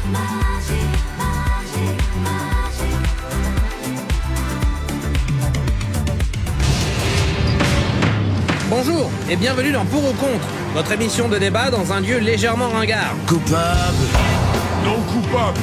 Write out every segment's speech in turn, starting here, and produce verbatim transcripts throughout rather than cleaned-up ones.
Bonjour et bienvenue dans Pour ou Contre, votre émission de débat dans un lieu légèrement ringard. Coupable. Non coupable.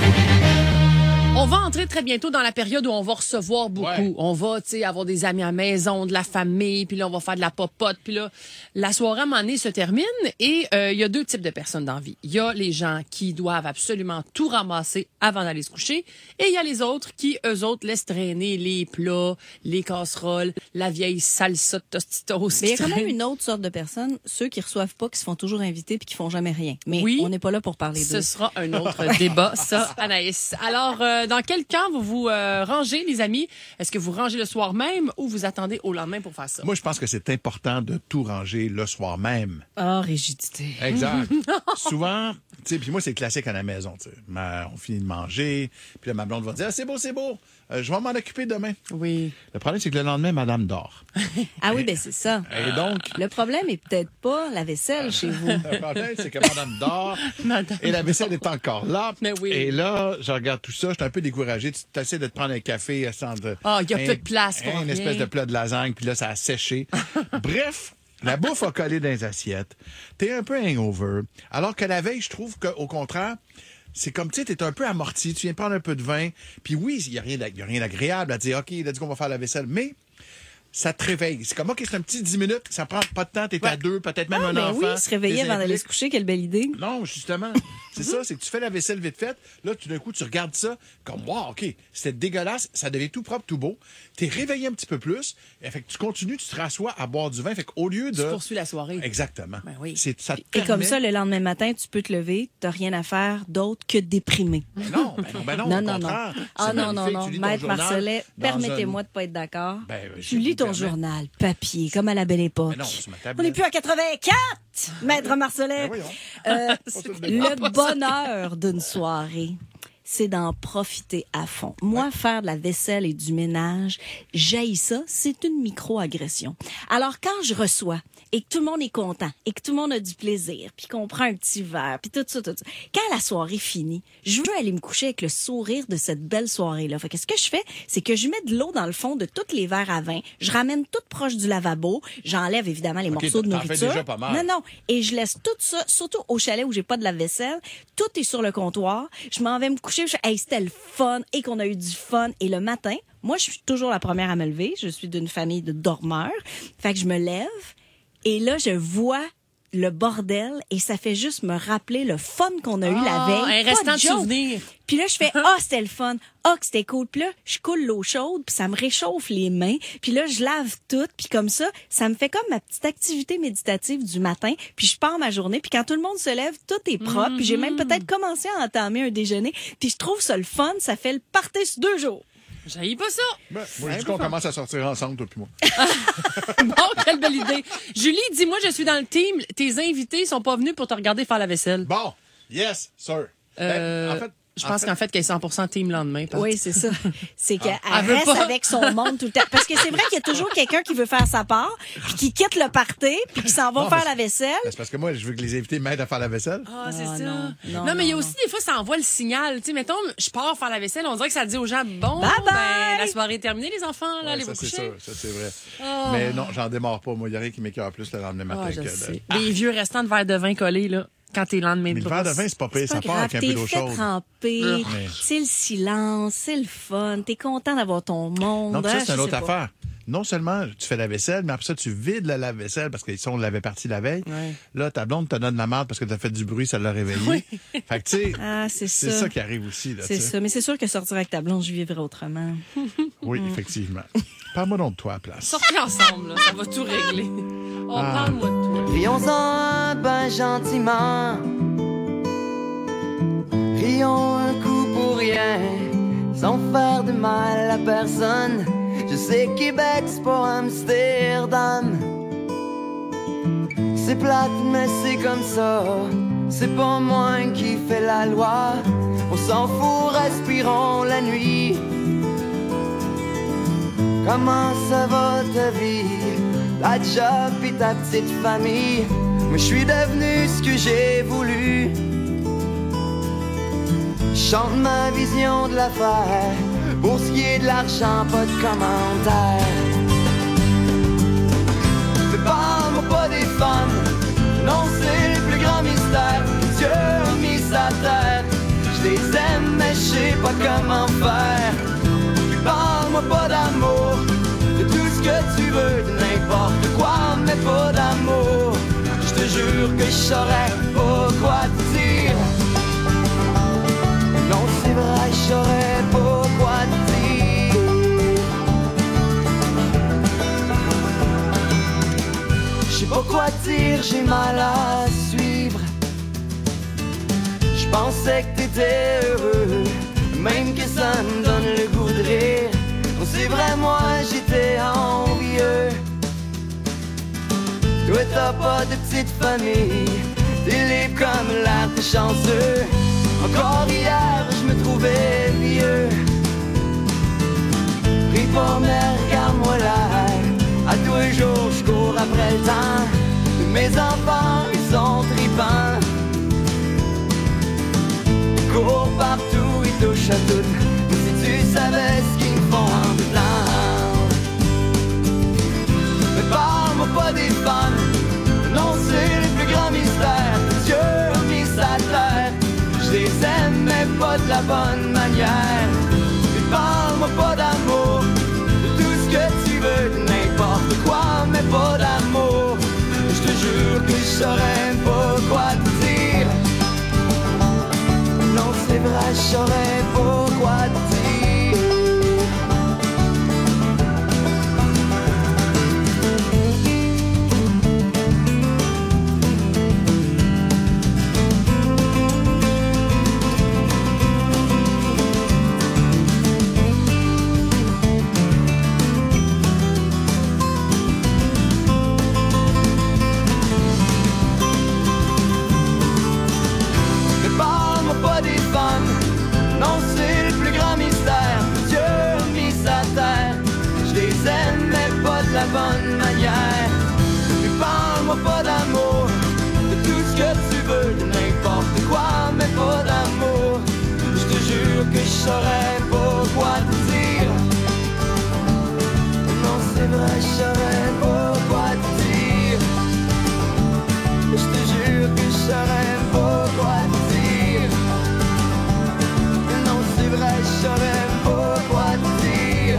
On va entrer très bientôt dans la période où on va recevoir beaucoup. Ouais. On va, tu sais, avoir des amis à la maison, de la famille, puis là, on va faire de la popote, puis là, la soirée à un moment donné se termine et il euh, y a deux types de personnes dans la vie. Il y a les gens qui doivent absolument tout ramasser avant d'aller se coucher et il y a les autres qui, eux autres, laissent traîner les plats, les casseroles, la vieille salsa de Tostitos. Mais il y a quand même une autre sorte de personnes, ceux qui reçoivent pas, qui se font toujours inviter puis qui font jamais rien. Mais oui, on n'est pas là pour parler d'eux. Ce sera un autre débat, ça, Anaïs. Alors, euh, dans quel camp vous vous euh, rangez, les amis? Est-ce que vous rangez le soir même ou vous attendez au lendemain pour faire ça? Moi, je pense que c'est important de tout ranger le soir même. Ah, oh, rigidité. Exact. Souvent, tu sais, puis moi, c'est classique à la maison, tu sais. On finit de manger, puis là, ma blonde va dire, ah, c'est beau, c'est beau, euh, je vais m'en occuper demain. Oui. Le problème, c'est que le lendemain, madame dort. Ah oui, ben c'est ça. Et donc... Le problème est peut-être pas la vaisselle chez vous. Le problème, c'est que madame dort madame... et la vaisselle est encore là. Mais oui. Et là, je regarde tout ça, je suis un peu découragé. Tu essaies de te prendre un café sans... Ah, il y a peu de place pour Une rien. espèce de plat de lasagne, puis là, ça a séché. Bref... La bouffe a collé dans les assiettes. T'es un peu hangover. Alors que la veille, je trouve qu'au contraire, c'est comme, tu sais, t'es un peu amorti. Tu viens prendre un peu de vin. Puis oui, il n'y a rien d'agréable à dire, OK, il a dit qu'on va faire la vaisselle. Mais ça te réveille. C'est comme, OK, c'est un petit dix minutes. Ça prend pas de temps. T'es ouais. à deux, peut-être même ah, un ben enfant. Oui, se réveiller avant d'aller se coucher, quelle belle idée. Non, justement. C'est ça, c'est que tu fais la vaisselle vite faite. Là, tout d'un coup, tu regardes ça comme, wow, OK, c'était dégueulasse. Ça devient tout propre, tout beau. T'es réveillé un petit peu plus. Et fait que tu continues, tu te rassois à boire du vin. Fait qu'au lieu de... Tu poursuis la soirée. Exactement. Ben oui. C'est, ça te Et permet... comme ça, le lendemain matin, tu peux te lever, t'as rien à faire d'autre que de déprimer. Ben non, ben non, ben non, non, au non, contraire. non. Ah non, non, non. Maître Marcelet, permettez-moi un... de pas être d'accord. Ben, tu lis ton journal, papier, comme à la belle époque. Non, c'est ma tablette. On n'est plus à quatre-vingt-quatre, Maître Marcelet. Ben euh, le bonheur d'une soirée, c'est d'en profiter à fond. Moi, ouais. faire de la vaisselle et du ménage, j'haïs ça, c'est une micro-agression. Alors, quand je reçois et que tout le monde est content et que tout le monde a du plaisir, puis qu'on prend un petit verre, puis tout ça, tout ça, quand la soirée finit, je veux aller me coucher avec le sourire de cette belle soirée-là. Fait que ce que je fais, c'est que je mets de l'eau dans le fond de tous les verres à vin, je ramène tout proche du lavabo, j'enlève évidemment les okay, morceaux de nourriture. Fais déjà pas mal. Non, non, et je laisse tout ça, surtout au chalet où j'ai pas de la vaisselle, tout est sur le comptoir, je m'en vais me coucher, je hey, c'était le fun et qu'on a eu du fun. Et le matin, moi, je suis toujours la première à me lever. Je suis d'une famille de dormeurs. Fait que je me lève et là, je vois le bordel et ça fait juste me rappeler le fun qu'on a eu oh, la veille. Un restant de souvenir. Puis là, je fais « Ah, oh, c'était le fun. Ah, oh, que c'était cool. » Puis là, je coule l'eau chaude, puis ça me réchauffe les mains. Puis là, je lave tout. Puis comme ça, ça me fait comme ma petite activité méditative du matin. Puis je pars ma journée. Puis quand tout le monde se lève, tout est propre. Mm-hmm. Puis j'ai même peut-être commencé à entamer un déjeuner. Puis je trouve ça le fun. Ça fait le party sur deux jours. J'haïs pas ça. Ben, moi, je dis qu'on commence à sortir ensemble, toi puis moi. Bon, quelle belle idée. Julie, dis-moi, je suis dans le team. Tes invités sont pas venus pour te regarder faire la vaisselle. Bon, yes, sir. Euh, ben, en fait, je pense en fait... qu'en fait, qu'elle est cent pour cent team lendemain. Oui, c'est ça. C'est qu'elle ah, reste avec son monde tout le temps. Parce que c'est vrai qu'il y a toujours quelqu'un qui veut faire sa part, puis qui quitte le party, puis qui s'en va non, faire la vaisselle. C'est parce que moi, je veux que les invités m'aident à faire la vaisselle. Ah, oh, c'est oh, ça. Non, non, non mais il y a non. aussi des fois, ça envoie le signal. Tu sais, mettons, je pars faire la vaisselle, on dirait que ça dit aux gens, bon, bye bye! Ben, la soirée est terminée, les enfants, là, ouais, allez ça, vous c'est coucher. Ça, ça, c'est vrai. Oh. Mais non, j'en démarre pas. Moi, il y a rien qui m'écœure plus le lendemain matin. Oh, je que sais. De... Ah. Les vieux restants de verre de vin collés, là. Quand t'es le lendemain de brosse. Mais le verre de vin, c'est pas pire. Ça part avec un peu d'eau chaude. T'es fait tremper. Mais... C'est le silence, c'est le fun. T'es content d'avoir ton monde. Donc, ça, c'est hein, une autre affaire. Non seulement tu fais la vaisselle, mais après ça, tu vides le lave-vaisselle parce qu'ils sont l'avait parti la veille. Ouais. Là, ta blonde te donne la merde parce que t'as fait du bruit, ça l'a réveillé. Oui. Fait que, tu sais, ah, c'est, c'est ça. ça qui arrive aussi. Là, c'est t'sais. ça. Mais c'est sûr que sortir avec ta blonde, je vivrais autrement. Oui, effectivement. Parle-moi donc de toi à la place. Sortez ensemble, là. Ça va tout régler. Oh, ah. Parle-moi de toi. Rions-en ben gentiment. Rions un coup pour rien, sans faire de mal à personne. Je sais que Québec, c'est pas Amsterdam. C'est plate, mais c'est comme ça. C'est pas moi qui fais la loi. On s'en fout, respirons la nuit. Comment ça va ta vie? La job et ta petite famille. Moi je suis devenu ce que j'ai voulu. Je chante ma vision de l'affaire. Pour ce qui est de l'argent, pas de commentaires. Mais parle-moi pas des femmes. Non, c'est le plus grand mystère que Dieu a mis sa terre. Je les aime, mais je sais pas comment faire. Puis parle-moi pas d'amour, de tout ce que tu veux, de n'importe quoi, mais pas d'amour. Je te jure que je saurais pas quoi te dire. Non, c'est vrai, je saurais pas quoi te dire. Je sais pas quoi te dire, j'ai mal à suivre. Je pensais que t'étais heureux, même que ça me donne le goût de rire. Non, c'est vrai, moi j'étais envieux. Toi t'as pas de petite famille, t'es libre comme l'air, t'es chanceux. Encore hier je me trouvais vieux. Ris pas mais regarde-moi là. À tous les jours je cours après le temps. Mes enfants ils sont tripants. Cours partout, ils touchent à tout. Mais si tu savais ce qu'ils me font en dedans. Mais parle-moi pas des femmes. Non, c'est le plus grand mystère que Dieu a mis sa terre. Je les aime, mais pas de la bonne manière. Mais parle-moi pas d'amour, de tout ce que tu veux, de n'importe quoi, mais pas d'amour. Je te jure que je saurais pas quoi te dire. Non, c'est vrai, je saurais pas quoi te dire. Non, c'est le plus grand mystère que Dieu a mis sa terre. Je les aime, mais pas de la bonne manière. Mais parle-moi pas d'amour, de tout ce que tu veux, de n'importe quoi, mais pas d'amour. Je te jure que je saurais pas quoi te dire. Non, c'est vrai, je saurais pas quoi te dire. Je te jure que je saurais pas quoi te dire. C'est vrai, je saurais pas quoi te dire.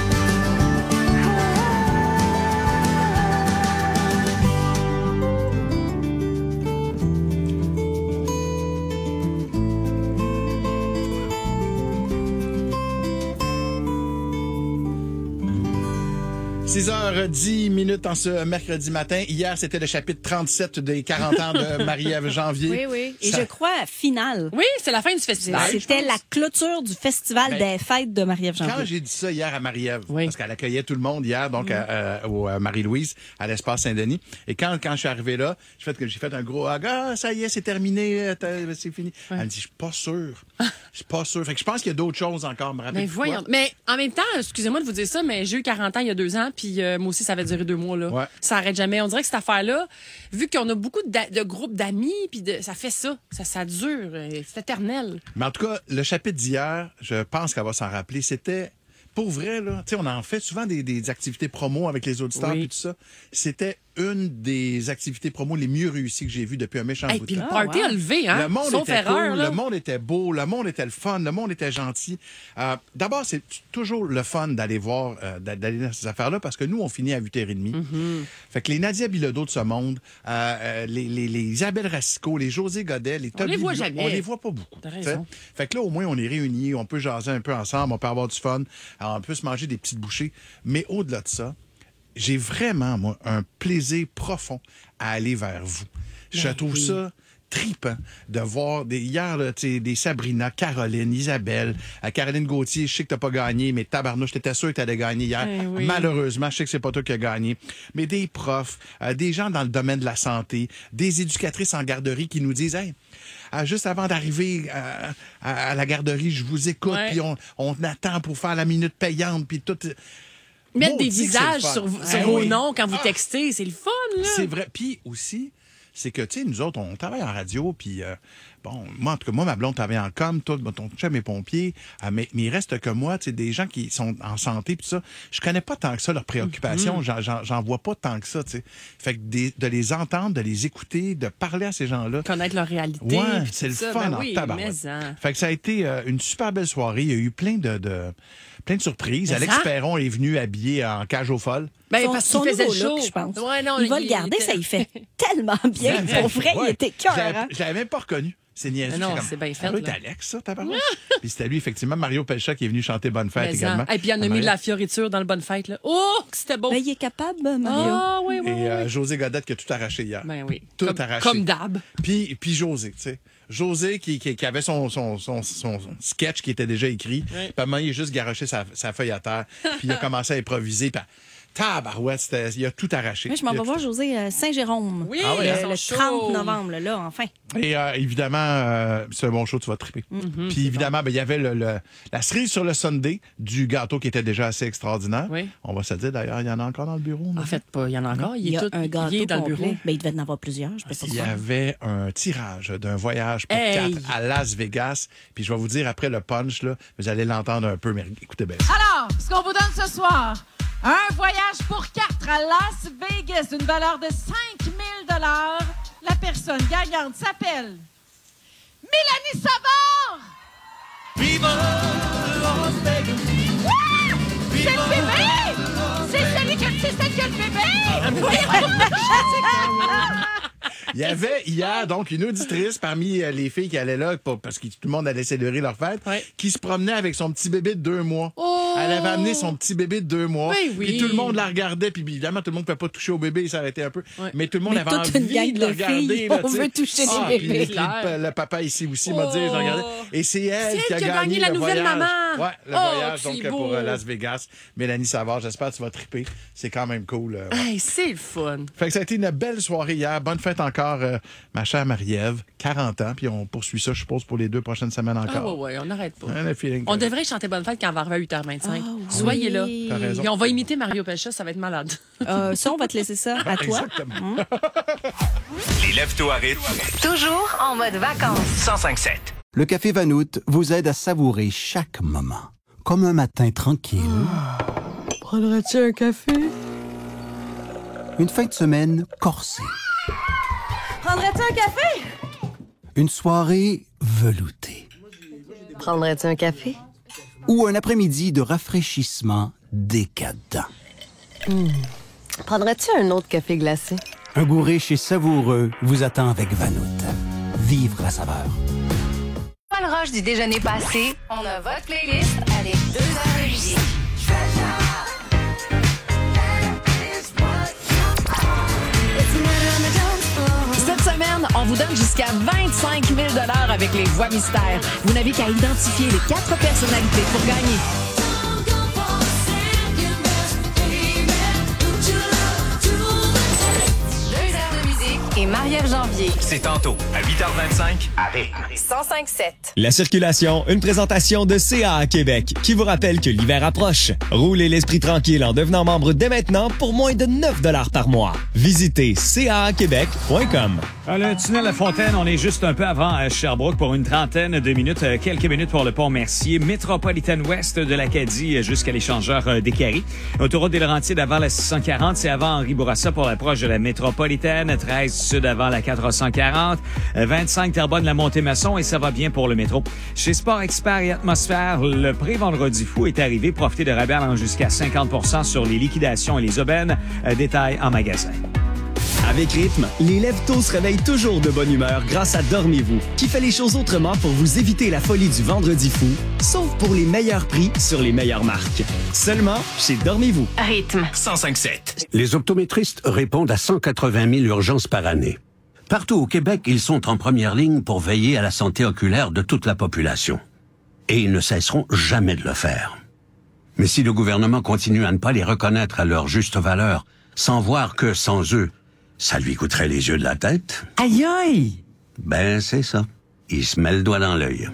six heures dix minutes en ce mercredi matin. Hier, c'était le chapitre trente-sept des quarante ans de Marie-Ève Janvier. Oui, oui. Et Ça... je crois, finale. Oui, c'est la fin du festival. C'était la clôture du festival ben, des fêtes de Marie-Ève Janvier. Quand j'ai dit ça hier à Marie-Ève, oui. parce qu'elle accueillait tout le monde hier, donc oui. à, à, au à Marie-Louise, à l'Espace Saint-Denis. Et quand, quand je suis arrivé là, j'ai fait, j'ai fait un gros « Ah, ça y est, c'est terminé, c'est fini. Oui. » Elle me dit « Je suis pas sûr. Je suis pas sûr. » Fait que je pense qu'il y a d'autres choses encore. Me mais voyons. Quoi? Mais en même temps, excusez-moi de vous dire ça, mais j'ai eu quarante ans il y a deux ans, puis euh, moi aussi, ça avait duré deux mois. Là. Ouais. Ça arrête jamais. On dirait que cette affaire-là, vu qu'on a beaucoup de, de groupes d'amis, puis de, ça fait ça. ça. Ça dure. C'est éternel. Mais en tout cas, le chapitre d'hier, je pense qu'elle va s'en rappeler, c'était... Pour vrai, là, tu sais, on en fait souvent des, des activités promo avec les auditeurs et oui. tout ça. C'était une des activités promo les mieux réussies que j'ai vues depuis un méchant hey, bout puis de temps. le party ah, wow. a levé, hein? Le monde Sauf était erreur, cool, là. le monde était beau, le monde était le fun, le monde était gentil. Euh, d'abord, c'est toujours le fun d'aller voir, euh, d'aller dans ces affaires-là parce que nous, on finit à huit heures trente. Mm-hmm. Fait que les Nadia Bilodeau de ce monde, euh, les, les, les Isabelle Racicot, les José Godet, les Toby... On les voit jamais. On les voit pas beaucoup. T'as raison. Fait que là, au moins, on est réunis, on peut jaser un peu ensemble, on peut avoir du fun, alors, on peut se manger des petites bouchées. Mais au-delà de ça, j'ai vraiment, moi, un plaisir profond à aller vers vous. Je ben, trouve oui. ça tripant de voir des, hier là, des Sabrina, Caroline, Isabelle, euh, Caroline Gauthier, je sais que t'as pas gagné, mais tabarnouche, t'étais sûr que t'allais gagner hier. Ben, oui. Malheureusement, je sais que c'est pas toi qui as gagné. Mais des profs, euh, des gens dans le domaine de la santé, des éducatrices en garderie qui nous disent « Hey, euh, juste avant d'arriver à, à, à la garderie, je vous écoute, puis ouais. on, on attend pour faire la minute payante, puis tout... » Mettre des visages sur, sur hey, vos oui. noms quand vous ah, textez, c'est le fun, là. C'est vrai. Puis aussi, c'est que, tu sais, nous autres, on travaille en radio, puis euh, bon, moi, en tout cas, moi, ma blonde travaille en com, toi, ton chum est pompier, euh, mais, mais il reste que moi, tu sais, des gens qui sont en santé, puis ça, je connais pas tant que ça, leurs préoccupations, mm-hmm. j'en, j'en, j'en vois pas tant que ça, tu sais. Fait que des, de les entendre, de les écouter, de parler à ces gens-là. Connaître leur réalité. Ouais, c'est le ça, fun ben en oui, tabarouette. mais en... Fait que ça a été euh, une super belle soirée. Il y a eu plein de, de plein de surprises. Mais Alex ça? Perron est venu habillé en cage aux folles. Ben, Son- parce son qu'il faisait nouveau chaud. look, je pense. Ouais, non, il va il le garder, était- ça il fait tellement bien. Pour vrai, Ouais. il était cœur. Je l'avais- Hein? Je l'avais même pas reconnu. C'est niaiseux. Mais non, J'étais comme, c'est bien fait, Ça doit être là. Alex, ça, tabarouette. Puis c'était lui, effectivement, Mario Pelcha, qui est venu chanter Bonne fête Mais également. en- Et puis, il y en a mis de la fioriture dans le bonne fête. Là. Oh, que c'était beau. Ben, il est capable, Mario. Ah, oui, oui, Et oui. euh, José Godette qui a tout arraché hier. Ben oui. Tout comme, arraché. Comme d'hab. Puis, puis José, tu sais. José qui, qui, qui avait son, son, son, son, son sketch qui était déjà écrit. Oui. Puis à un moment, il a juste garoché sa, sa feuille à terre. Puis il a commencé à improviser. Puis tabarouette, c'était- il a tout arraché. Moi, je m'en Il a vais voir José euh, Saint-Jérôme. Oui, Ah ouais, ils Le, sont le chauds. trente novembre, là, là, enfin. Et euh, évidemment, euh, c'est un bon show, tu vas triper. Mm-hmm. Puis évidemment, ben, il y avait le, le- la cerise sur le sundae du gâteau qui était déjà assez extraordinaire. Oui. On va se dire, d'ailleurs, il y en a encore dans le bureau. En non? fait, pas. Il y en a encore. Il, Il y est a tout un gâteau il est dans le complet. bureau. Ben, il devait en avoir plusieurs, je sais pas Il y quoi. avait un tirage d'un voyage pour Hey! quatre à Las Vegas. Puis je vais vous dire après le punch, là, vous allez l'entendre un peu, mais écoutez bien. Alors, ce qu'on vous donne ce soir, un voyage pour quatre à Las Vegas d'une valeur de cinq mille dollars. La personne gagnante s'appelle Mélanie Savard. Viva Las Vegas! C'est le bébé! C'est celui que c'est celle qui a le bébé! Il y avait hier, donc, une auditrice parmi euh, les filles qui allaient là, pour- parce que tout le monde allait célébrer leur fête, Ouais. qui se promenait avec son petit bébé de deux mois. Oh! Elle avait amené son petit bébé de deux mois. Oui, oui. Puis tout le monde la regardait, puis évidemment, tout le monde ne pouvait pas toucher au bébé, il s'arrêtait un peu. Ouais. Mais tout le monde Mais avait toute envie une gang de le de regarder. filles, là, on tu sais. veut toucher Ah, des puis bébés. puis le, le papa ici aussi m'a dit, je le regardais. Et c'est elle C'est qui a elle qui a gagné gagné la le nouvelle voyage. maman. Ouais, le Oh, voyage c'est donc, beau. pour euh, Las Vegas. Mélanie Savard, j'espère que tu vas triper. C'est quand même cool. euh, ouais. Hey, c'est le fun. Fait que ça a été une belle soirée hier. Bonne fête encore, euh, ma chère Marie-Ève, quarante ans. Puis on poursuit ça, je suppose, pour les deux prochaines semaines Ah, encore. ouais, ouais, on n'arrête pas. Hein, le feeling On que- devrait chanter Bonne fête quand on va arriver à huit heures vingt-cinq. Ah, oui. Soyez là. T'as raison. Puis on va imiter Mario Pelcha, ça va être malade. Euh, ça, on va te laisser ça à toi. Exactement. Les lève-tôt à rythme. Toujours en mode vacances. cent cinq sept. Le Café Vanout vous aide à savourer chaque moment. Comme un matin tranquille. Prendrais-tu un café? Une fin de semaine corsée. Prendrais-tu un café? Une soirée veloutée. Prendrais-tu un café? Ou un après-midi de rafraîchissement décadent. Prendrais-tu un autre café glacé? Un goût riche et savoureux vous attend avec Vanout. Vivre la saveur. Paul Roche du déjeuner passé. On a votre playlist avec deux heures de musique. Cette semaine, on vous donne jusqu'à vingt-cinq mille dollars avec les voix mystères. Vous n'avez qu'à identifier les quatre personnalités pour gagner. Deux heures de musique et Marie-Ève Janvier. C'est tantôt à huit heures vingt-cinq à Rythme. cent cinq sept. La circulation, une présentation de C A A Québec qui vous rappelle que l'hiver approche. Roulez l'esprit tranquille en devenant membre dès maintenant pour moins de neuf dollars par mois. Visitez c a a québec point com. Ah, le tunnel La Fontaine, on est juste un peu avant à Sherbrooke pour une trentaine de minutes, euh, quelques minutes pour le pont Mercier, métropolitaine ouest de l'Acadie euh, jusqu'à l'échangeur euh, des Carrés. Autoroute des Laurentides avant la six cent quarante, c'est avant Henri Bourassa pour l'approche de la métropolitaine, treize sud avant la quatre cent quarante, euh, vingt-cinq Terrebonne la Montée-Masson et ça va bien pour le métro. Chez Sport Expert et Atmosphère, le pré-vendredi fou est arrivé. Profitez de rabais allant jusqu'à cinquante pour cent sur les liquidations et les aubaines. Euh, détails en magasin. Avec Rythme, les lève-tôt se réveillent toujours de bonne humeur grâce à Dormez-vous, qui fait les choses autrement pour vous éviter la folie du vendredi fou, sauf pour les meilleurs prix sur les meilleures marques. Seulement chez Dormez-vous. Rythme. cent cinq sept. Les optométristes répondent à cent quatre-vingt mille urgences par année. Partout au Québec, ils sont en première ligne pour veiller à la santé oculaire de toute la population. Et ils ne cesseront jamais de le faire. Mais si le gouvernement continue à ne pas les reconnaître à leur juste valeur, sans voir que sans eux, ça lui coûterait les yeux de la tête, Aïe aïe! ben c'est ça. Il se met le doigt dans l'œil.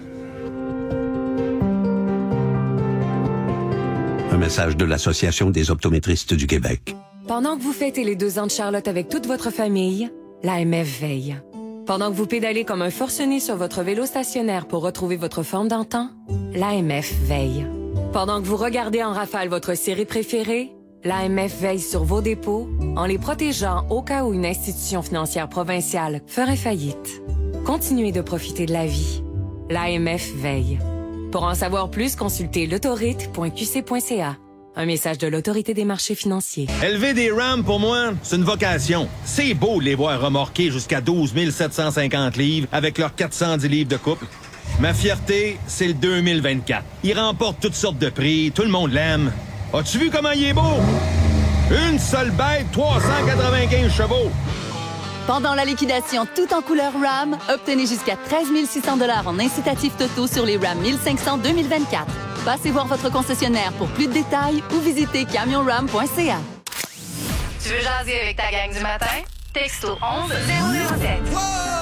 Un message de l'Association des optométristes du Québec. Pendant que vous fêtez les deux ans de Charlotte avec toute votre famille, l'A M F veille. Pendant que vous pédalez comme un forcené sur votre vélo stationnaire pour retrouver votre forme d'antan, l'A M F veille. Pendant que vous regardez en rafale votre série préférée, l'A M F veille sur vos dépôts en les protégeant au cas où une institution financière provinciale ferait faillite. Continuez de profiter de la vie. L'A M F veille. Pour en savoir plus, consultez l'autorite point q c point c a. Un message de l'Autorité des marchés financiers. Élever des Rams, pour moi, c'est une vocation. C'est beau de les voir remorquer jusqu'à douze mille sept cent cinquante livres avec leurs quatre cent dix livres de couple. Ma fierté, c'est le deux mille vingt-quatre. Il remporte toutes sortes de prix, tout le monde l'aime. As-tu vu comment il est beau? Une seule bête, trois cent quatre-vingt-quinze chevaux. Pendant la liquidation tout en couleur RAM, obtenez jusqu'à treize mille six cents dollars en incitatifs totaux sur les RAM mille cinq cents deux mille vingt-quatre. Passez voir votre concessionnaire pour plus de détails ou visitez camion ram point c a. Tu veux jaser avec ta gang du matin? Texto onze zéro zéro sept.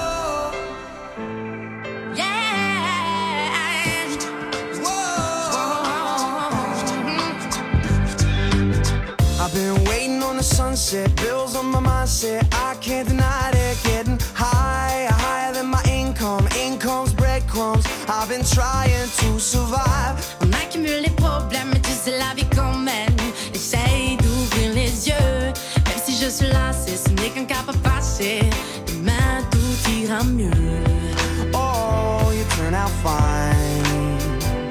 I've been waiting on the sunset, bills on my mindset, I can't deny it, getting higher, higher than my income, income's breadcrumbs, I've been trying to survive. On accumule les problèmes, mais tu sais la vie quand même, essaye d'ouvrir les yeux, même si je suis lassée, ce n'est qu'un cap à passer, demain tout ira mieux. Oh, you turn out fine,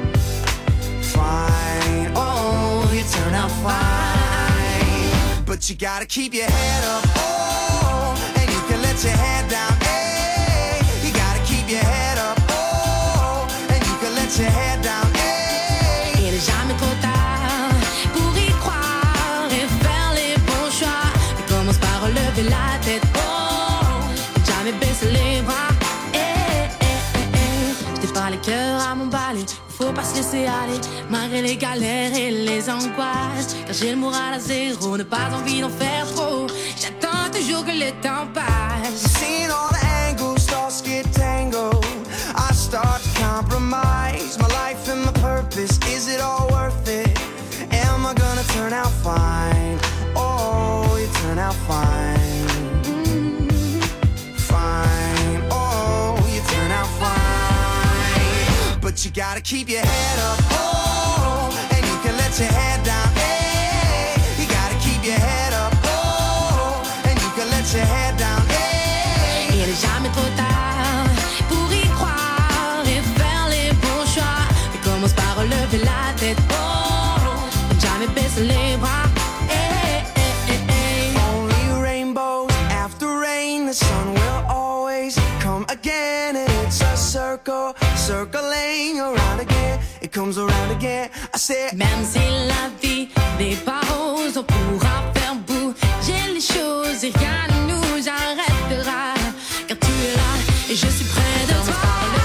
fine, oh, you turn out fine. But you gotta keep your head up, oh, and you can let your head down, hey. You gotta keep your head up, oh, and you can let your head down, hey. Il n'est jamais trop tard pour y croire et faire les bons choix. Et commence par relever la tête, oh, jamais baisser les bras, eh, eh, eh, eh. Je t'ai pas le cœur à m'emballer. Faut pas se laisser aller, malgré les galères et les angoisses. Car j'ai le moral à zéro, n'a pas envie d'en faire trop. J'attends toujours que le temps passe. Seeing all the angles, thoughts get tangled. I start to compromise my life and my purpose. Is it all worth it? Am I gonna turn out fine? Oh, you turn out fine. Mm-hmm. Fine, oh, you turn out fine. But you gotta keep your head up, oh, and you can let your head down, hey. You gotta keep your head up, oh, and you can let your head down, hey. Il n'est jamais trop tard pour y croire et faire les bons choix. Mais commence par relever la tête, oh, jamais baisser les bras, eh, eh, eh, eh. Only rainbows after rain, the sun will always come again, and it's a circle, circling around again, it comes around again. I said, même si la vie n'est pas rose, on pourra faire bouger les choses et rien ne nous arrêtera. Car tu es là et je suis près de toi.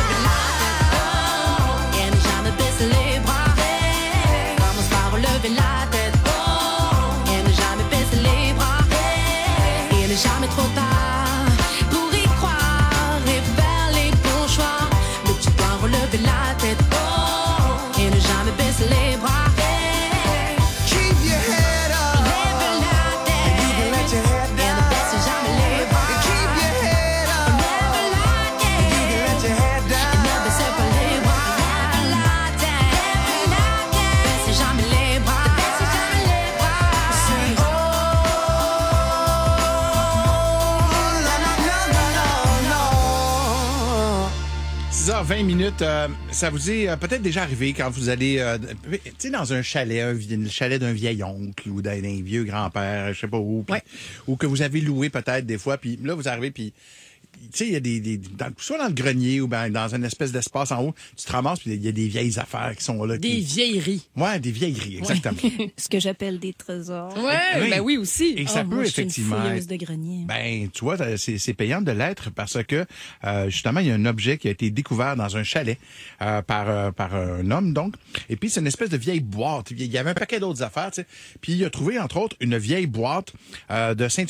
Et ne jamais baisser les bras. Commence par relever la tête. Et ne jamais baisser les bras. Il n'est jamais trop tard pour y croire et faire les bons choix. Mais tu dois relever la tête. Et ne jamais baisser les bras. keep your head up, Lève la tête. and you can let your head Et down. ne baisse jamais les bras. Keep your head up, Lève la tête. and you can let your head Et down. ne baisse pas les bras. Lève la tête. Lève la tête. Ne baisse jamais les bras. Ne baisse jamais les bras. Say, oh, no, no, no, no, no. six heures vingt minutes, euh, ça vous est euh, peut-être déjà arrivé quand vous allez euh, tu sais, dans un chalet, un, vi- le chalet d'un vieil oncle ou d'un, d'un vieux grand-père, je sais pas où, puis- ou que vous avez loué peut-être des fois, puis là, vous arrivez, puis tu sais, il y a des, des dans, soit dans le grenier ou ben dans une espèce d'espace en haut, tu te ramasses, puis il y a des vieilles affaires qui sont là. Des qui- vieilleries. Ouais, des vieilleries, exactement. Ce que j'appelle des trésors. Ouais, Oui. ben oui aussi. Et ça Oh, peut moi, je suis effectivement une être- fouilleuse de grenier. Ben, tu vois, c'est, c'est payant de l'être parce que, euh, justement, il y a un objet qui a été découvert dans un chalet euh, par, euh, par un homme, donc. Et puis, c'est une espèce de vieille boîte. Il y avait un paquet d'autres affaires, tu sais. Puis, il a trouvé, entre autres, une vieille boîte euh, de Saint-Hubert.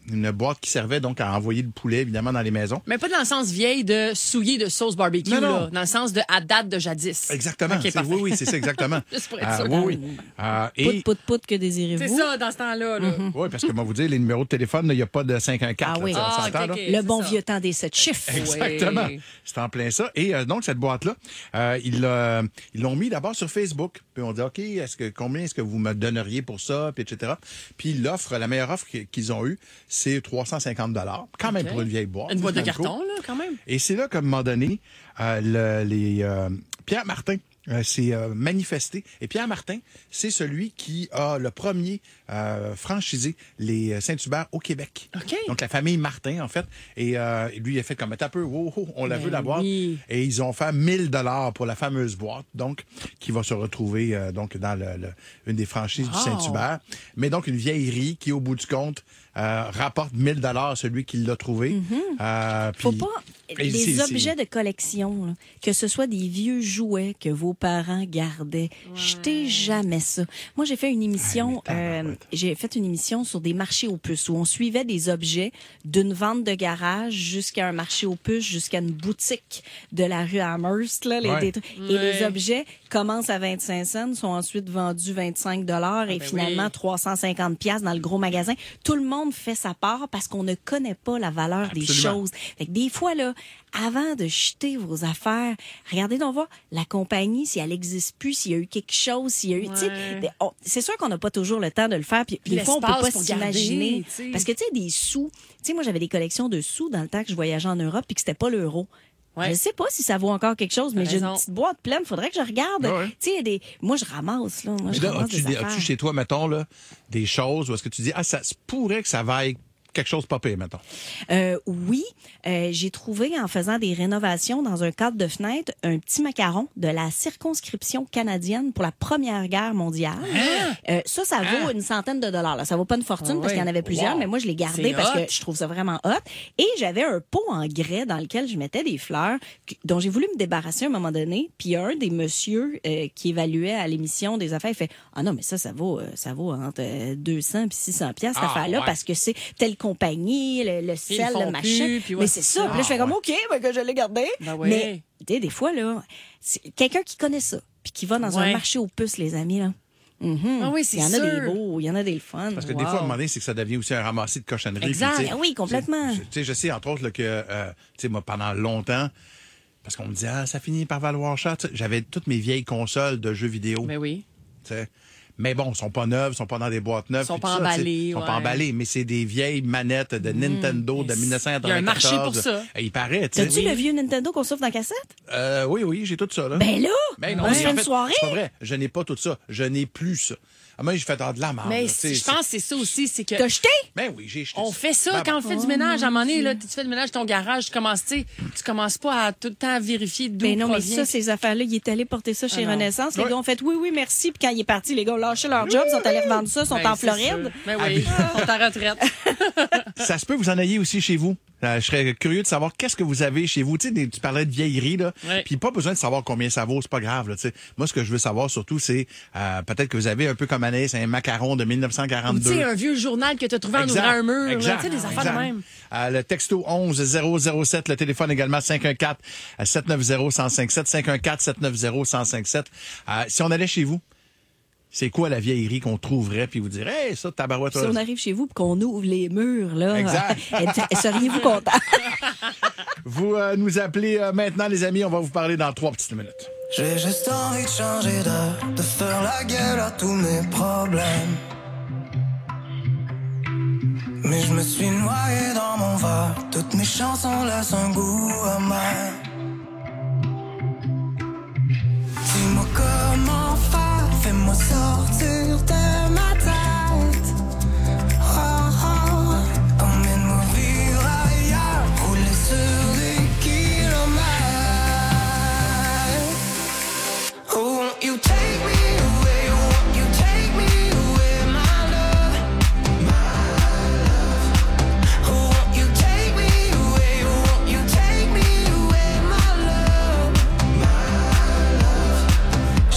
une boîte qui servait donc à envoyer le poulet, évidemment, dans les maisons. Mais pas dans le sens vieille de souillé de sauce barbecue, Non, non. là. Dans le sens de à date de jadis. Exactement. Ok, C'est- parfait. oui, oui, c'est ça, exactement. Juste pour être Euh, sûr. oui, oui. Euh, Pout, et... pout, pout, que désirez-vous? C'est ça, dans ce temps-là. Là. Mhm. Oui, parce que moi, vous dire, les numéros de téléphone, il n'y a pas de cinq un quatre. Ah oui, là, Ah, on s'entend, ok, là? ok. le c'est bon ça. vieux temps des sept chiffres. Exactement. Oui. C'est en plein ça. Et euh, donc, cette boîte-là, euh, ils euh, ils l'ont mis d'abord sur Facebook. Puis on dit, OK, est-ce que, combien est-ce que vous me donneriez pour ça? Puis et cetera. Puis l'offre, la meilleure offre qu'ils- qu'ils ont eue, c'est trois cent cinquante dollars. Quand même OK. pour une vieille boîte. Une boîte de C'est quand même carton, cool. là, quand même. Et c'est là qu'à un moment donné, euh, le- les, euh, Pierre Martin euh, s'est euh, manifesté. Et Pierre Martin, c'est celui qui a le premier euh, franchisé les Saint-Hubert au Québec. OK. Donc, la famille Martin, en fait. Et euh, lui, il a fait comme un peu, wow, wow, on l'a Ben vu, la boîte. oui. Et ils ont fait mille dollars pour la fameuse boîte, donc, qui va se retrouver euh, donc dans le, le- une des franchises du Wow. Saint-Hubert. Mais donc, une vieillerie qui, au bout du compte, euh, rapporte mille dollars à celui qui l'a trouvé. Euh, Faut puis- pas. et c'est- Les c'est- objets de collection, là, que ce soit des vieux jouets que vos parents gardaient, jetez jamais ça. Moi, j'ai fait une émission, euh, j'ai fait une émission sur des marchés aux puces où on suivait des objets d'une vente de garage jusqu'à un marché aux puces, jusqu'à une boutique de la rue Amherst, là, les, Ouais. des trucs. Et Ouais. les objets commencent à vingt-cinq cents, sont ensuite vendus vingt-cinq dollars et ben finalement oui. trois cent cinquante pièces dans le gros magasin. Tout le monde fait sa part parce qu'on ne connaît pas la valeur des Absolument. choses. Fait que des fois, là, avant de jeter vos affaires, regardez donc voir la compagnie, si elle existe plus, s'il y a eu quelque chose, s'il y a eu, tu sais, Ouais. des- on- c'est sûr qu'on n'a pas toujours le temps de le faire, puis Puis des fois, on peut l'espace pas pour s'imaginer. garder, tu sais. Parce que, tu sais, des sous, tu sais, moi, j'avais des collections de sous dans le temps que je voyageais en Europe puis que c'était pas l'euro. Ouais. Je sais pas si ça vaut encore quelque chose, mais T'as j'ai une raison. petite boîte pleine. Faudrait que je regarde. Ouais, ouais. Tu sais, il y a des... moi, je ramasse, là. Moi, Mais je là, ramasse as-tu, des des- affaires. as-tu chez toi, mettons, là, des choses où est-ce que tu dis, ah, ça se pourrait que ça vaille quelque chose pas pire, mettons? Euh, oui, euh, j'ai trouvé en faisant des rénovations dans un cadre de fenêtre un petit macaron de la circonscription canadienne pour la Première Guerre mondiale. Euh, ça, ça vaut une centaine de dollars. Là. Ça vaut pas une fortune Ah parce ouais. qu'il y en avait plusieurs, Wow. mais moi je l'ai gardé C'est parce hot. que je trouve ça vraiment hot. Et j'avais un pot en grès dans lequel je mettais des fleurs que- dont j'ai voulu me débarrasser à un moment donné. Puis il y a un des messieurs euh, qui évaluait à l'émission des affaires, il fait ah non mais ça ça vaut euh, ça vaut entre euh, deux cents puis six cents pièces cette Ah, affaire-là ouais. parce que c'est telle compagnie, le, le Puis ils sel, font le machin. plus, puis ouais, mais c'est c'est ça. ça. Puis là, je fais Ah, comme ouais. OK, ben, que je l'ai gardé. Ben ouais. Mais tu sais, des fois là, c'est quelqu'un qui connaît ça puis qui va dans un Ouais. marché aux puces, les amis là. Mhm. Ah oui, c'est Il y en a sûr. des beaux, il y en a des fun. Parce que des Wow. fois, à un moment donné, c'est que ça devient aussi un ramassis de cochonneries. Exact. Puis, tu sais, Ah oui, complètement. Je, tu sais, je sais, entre autres, là, que, euh, tu sais, moi, pendant longtemps, parce qu'on me disait, ah, ça finit par valoir cher. Tu sais, j'avais toutes mes vieilles consoles de jeux vidéo. Mais oui. tu sais. Mais bon, ils sont pas neuves, ils sont pas dans des boîtes neuves. Ils sont puis pas tout ça, tu sais. emballés, Ils sont ouais. pas emballés, mais c'est des vieilles manettes de Nintendo de Il dix-neuf cent y a un marché quatre-vingt-quatorze. pour ça. Et il paraît, tu sais. T'as-tu le vieux Nintendo qu'on souffle dans la cassette? Euh, oui, oui, j'ai tout ça, là. Ben là, Ben on mais se fait en une fait, soirée. C'est pas vrai. Je n'ai pas tout ça. Je n'ai plus ça. Ah, moi, j'ai fait ah, de la merde. Mais là, tu sais, je pense que c'est ça aussi, c'est que T'as jeté? Ben oui, j'ai jeté on ça. fait ça Ben quand bon. on fait du ménage. À un moment donné, là, tu fais le ménage de ton garage, tu commences, tu sais, tu commences pas à tout le temps vérifier d'où Ben non, mais provient. ça, ces affaires-là, il est allé porter ça chez Ah non. Renaissance. Les Ouais. gars ont fait oui, oui, merci. Puis quand il est parti, les gars ont lâché leur job, sont allés revendre ça, sont Ben, en c'est Floride. sûr. Ben oui, ils sont en retraite. Ça se peut que vous en ayez aussi chez vous. Euh, je serais curieux de savoir qu'est-ce que vous avez chez vous. Tu sais, des- tu parlais de vieillerie, là. Ouais. Puis pas besoin de savoir combien ça vaut, c'est pas grave, là, tu sais. Moi, ce que je veux savoir surtout, c'est euh, peut-être que vous avez un peu comme Anaïs, un macaron de dix-neuf cent Ou tu quarante-deux. sais, un vieux journal que tu as trouvé en Exact, ouvrant un mur. là, exact, Tu sais, des affaires exact. de même. Euh, le texto onze zéro zéro sept, le téléphone également cinq un quatre, sept neuf zéro, un zéro cinq sept, cinq un quatre, sept neuf zéro, un zéro cinq sept. Euh, si on allait chez vous, c'est quoi la vieillerie qu'on trouverait puis vous dirait, hey, ça, tabarouette. Si on arrive chez vous et qu'on ouvre les murs, là, Exact. euh, seriez-vous content? Vous euh, nous appelez euh, maintenant, les amis. On va vous parler dans trois petites minutes. J'ai juste envie de changer d'air, de faire la gueule à tous mes problèmes. Mais je me suis noyé dans mon verre, toutes mes chansons laissent un goût amer. Dis-moi comment faire, fais-moi sortir de ma tête. Oh, oh, emmène-moi vivre ailleurs, rouler sur des kilomètres. Oh, won't you take me away, won't you take me away, my love, my love. Oh, won't you take me away, won't you take me away, my love, my love.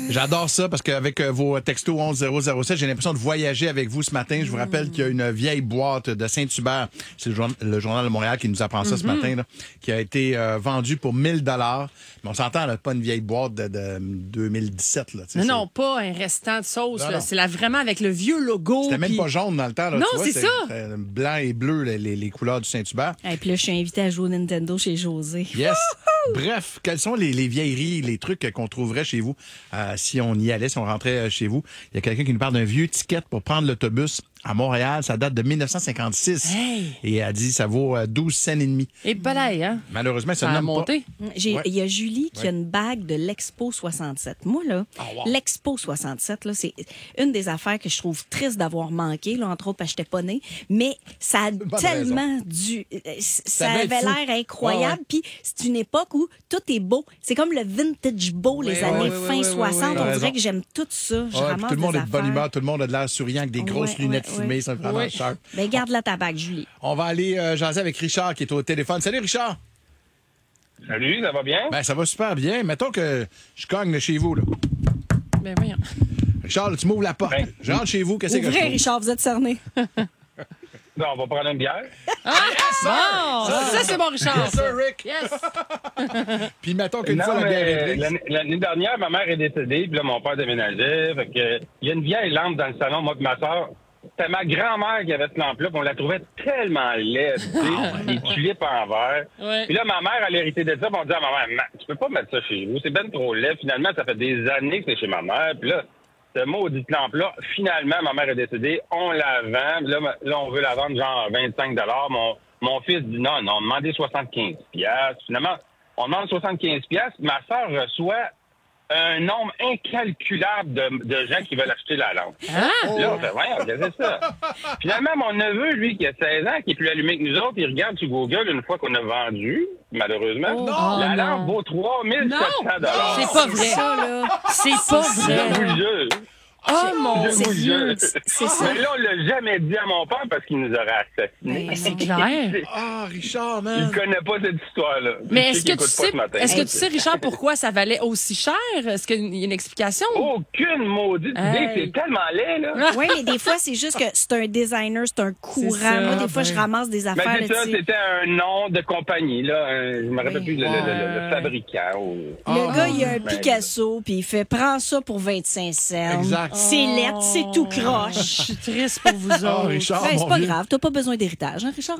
J'adore ça parce qu'avec euh, vos textos onze zéro zéro sept, j'ai l'impression de voyager avec vous ce matin. Je vous rappelle qu'il y a une vieille boîte de Saint-Hubert, c'est le, jour- le Journal de Montréal qui nous apprend ça ce Mhm. matin, là, qui a été euh, vendue pour mille dollars. Mais on s'entend, là, pas une vieille boîte de, de deux mille dix-sept. Là, tu sais, Non, c'est- non, pas un restant de sauce. Non, là. non. C'est là vraiment avec le vieux logo. C'était même puis- pas jaune dans le temps. Là, Non, tu vois, c'est c'était- ça. c'était blanc et bleu, les, les- les couleurs du Saint-Hubert. Et puis là, je suis invitée à jouer au Nintendo chez José. Yes. Bref, quels sont les, les vieilleries, les trucs qu'on trouverait chez vous euh, si on y allait, si on rentrait euh, chez vous? Il y a quelqu'un qui nous parle d'un vieux ticket pour prendre l'autobus à Montréal. Ça date de mille neuf cent cinquante-six. Hey. Et elle dit ça vaut euh, douze cents et demi. Et balai, hein? Malheureusement, ça Ça a nomme monté. J'ai- Ouais. Il y a Julie qui Ouais. a une bague de l'Expo soixante-sept. Moi, là, l'Expo soixante-sept, là, c'est une des affaires que je trouve triste d'avoir manqué, là, entre autres parce que j'étais pas née. Mais ça a bonne tellement du. euh, c- Ça devait être avait fou. l'air incroyable. Ouais, ouais. Puis c'est une époque où tout est beau. C'est comme le vintage beau, les ouais, années ouais, fin ouais, soixante. ouais, On ouais. dirait que j'aime tout ça. Je Ouais, puis ramasse tout le monde des est de bonne affaires. humeur, tout le monde a de l'air souriant avec des grosses Ouais, lunettes ouais, fumées, ouais. c'est vraiment Ouais. sharp. Ben, garde la tabac, Julie. On va aller euh, jaser avec Richard qui est au téléphone. Salut Richard! Salut, ça va bien? Ben, ça va super bien. Mettons que je cogne là, chez vous. Là. Ben voyons. Richard, là, tu m'ouvres la porte. Je rentre chez vous, qu'est-ce que je Ouvrez, trouve? Richard, vous êtes cerné. Non, on va prendre une bière. Bon, ça, c'est bon, Richard. Yes, sir, Rick. Yes. Puis mettons qu'une Non, fois la mais bière est prise. l'année- L'année dernière, ma mère est décédée, puis là, mon père déménageait. Fait que, il y a une vieille lampe dans le salon, moi et ma soeur. C'était ma grand-mère qui avait cette lampe-là, puis on la trouvait tellement laide, tu sais, des tulipes en verre. Ouais. Puis là, ma mère, elle a hérité de ça, puis on dit à ma mère, Ma- tu peux pas mettre ça chez vous, c'est ben trop laid. Finalement, ça fait des années que c'est chez ma mère, puis là, cette maudite lampe-là, finalement, ma mère est décédée, on la vend, puis là, ma- là, on veut la vendre genre vingt-cinq dollars. Mon, mon fils dit non, non, on demandait soixante-quinze piastres. Finalement, on demande soixante-quinze piastres, ma soeur reçoit un nombre incalculable de, de gens qui veulent acheter la lampe. Ah! Là, on fait, voyons, qu'est-ce que c'est ça? Finalement, mon neveu, lui, qui a seize ans, qui est plus allumé que nous autres, il regarde sur Google une fois qu'on a vendu, malheureusement. Oh, la non. lampe vaut trois mille sept cents dollars. C'est pas vrai. Ça, là. C'est pas Je vrai. vous le jure. Oh mon Je vous le Dieu. jure. C'est ça. Mais là, on l'a jamais dit à mon père parce qu'il nous aurait assassinés. Ben, c'est clair. Ah, Richard, Il man. connaît pas cette histoire-là. Mais Je est-ce sais que qu'il tu écoute pas sais, ce matin. est-ce que tu sais, Richard, pourquoi ça valait aussi cher? Est-ce qu'il y a une explication? Aucune maudite idée, Hey. c'est tellement laid, là. Oui, mais des fois, c'est juste que c'est un designer, c'est un courant. ça, Moi, des fois, ben. je ramasse des Mais affaires. c'est là, ça, tu sais. c'était un nom de compagnie, là. un- je me rappelle Oui. plus le, le- le- le Ouais. fabricant. Ou... Le gars, il a un Ben, Picasso, puis il fait « Prends ça pour vingt-cinq cents. » Exact. C'est lettre, c'est tout Je croche. suis triste pour vous Ah, autres. Richard, Ben, c'est mon pas vieux. grave, t'as pas besoin d'héritage, hein, Richard?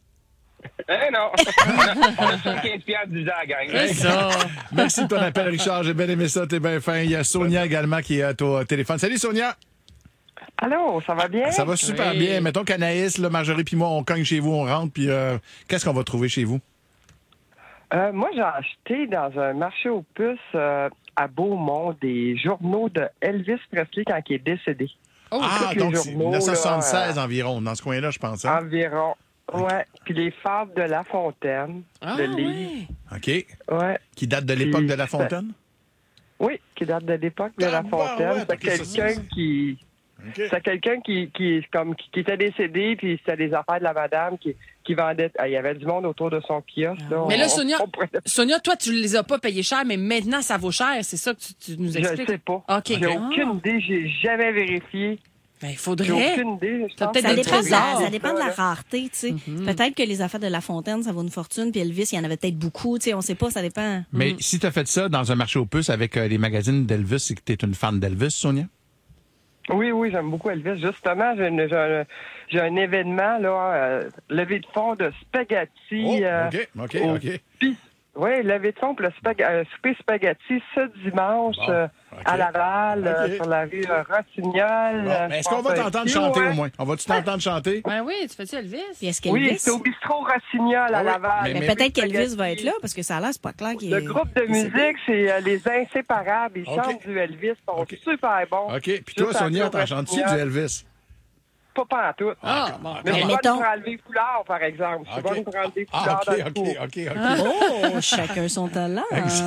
Eh non! On a, on a soixante-quinze piastres du à la gang. C'est ça. Merci de ton appel, Richard. J'ai bien aimé ça. T'es bien fin. Il y a Sonia également qui est au téléphone. Salut, Sonia. Allô, ça va bien? Ça va super Oui. bien. Mettons qu'Anaïs, là, Marjorie puis moi, on cogne chez vous, on rentre, puis euh, qu'est-ce qu'on va trouver chez vous? Euh, moi, j'ai acheté dans un marché aux puces euh, à Beaumont des journaux de Elvis Presley quand il est décédé. Oh, ah, tous les donc c'est journaux, dix-neuf cent soixante-seize là, environ, dans ce coin-là, je pense. Hein? Environ. Ouais. Puis les fables de La Fontaine, Ah, le ouais. livre. OK. Ouais. Qui date de l'époque de La Fontaine? Oui, qui date de l'époque de La Ah, ouais, Fontaine. ouais, c'est ok, ça, quelqu'un ça. qui. OK. C'est quelqu'un qui, qui, comme, qui, qui était décédé, puis c'était des affaires de la madame qui, qui vendait. Ah, il y avait du monde autour de son kiosque. Là. Mais là, On- Sonia, on pourrait- Sonia, toi, tu les as pas payés cher, mais maintenant, ça vaut cher. C'est ça que tu, tu nous Je expliques? ne sais pas. OK. J'ai aucune idée. J'ai jamais vérifié. Ben, il J'ai faudrait. aucune idée. Je T'as pense peut-être Ça que des dépend, de la, trésors. ça dépend de la là. rareté, tu sais. Peut-être que les affaires de La Fontaine, ça vaut une fortune, puis Elvis, il y en avait peut-être beaucoup, tu sais, on sait pas, ça dépend. Mais si tu as fait ça dans un marché aux puces avec euh, les magazines d'Elvis, c'est que tu es une fan d'Elvis, Sonia? Oui, oui, j'aime beaucoup Elvis. Justement, j'ai, une- j'ai un, j'ai un événement, là, euh, levée de fonds de spaghetti. Oh, euh, OK, OK, au OK. Pi- Oui, levée de fonds pour le spag- euh, souper spaghetti ce dimanche Bon, euh, OK. à Laval, euh, OK. sur la rue euh, Rossignol. Bon, euh, mais est-ce je qu'on pense, va euh, t'entendre Q, chanter ouais. au moins? On va-tu t'entendre chanter? Ben oui, tu fais-tu Elvis? Puis est-ce Oui, qu'Elvis... c'est au bistrot Rossignol à Ah oui, Laval. mais- mais mais- peut-être qu'Elvis spaghetti. va être là, parce que ça a l'air, c'est pas clair qu'il Le est... groupe de il est- musique, c'est euh, les Inséparables. Ils OK. chantent du Elvis. Ils sont OK. super bons. OK. Puis toi, Juste Sonia, à t'en chantes-tu du Rossignol. Elvis? Pas pas en tout. Ah, bon. Mais je suis Mais bonne mettons- pour enlever les couleurs, par exemple. Je suis OK. bonne pour enlever les Ah, couleurs OK, dans le OK, four. OK, OK. Oh, chacun son talent.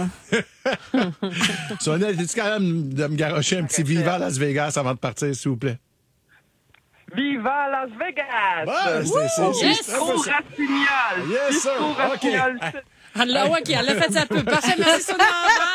Sonia, es-tu quand même de me garocher un petit Viva Las Vegas avant de partir, s'il vous plaît? Viva Las Vegas! Ouais, c'est- c'est- Au c'est- bistrot c'est- Rossignol! Yes, sir. Bistrot OK. Rossignol. Hey, Allah, ouais, qui elle a fait sa pub. Parfait, merci, Sonia.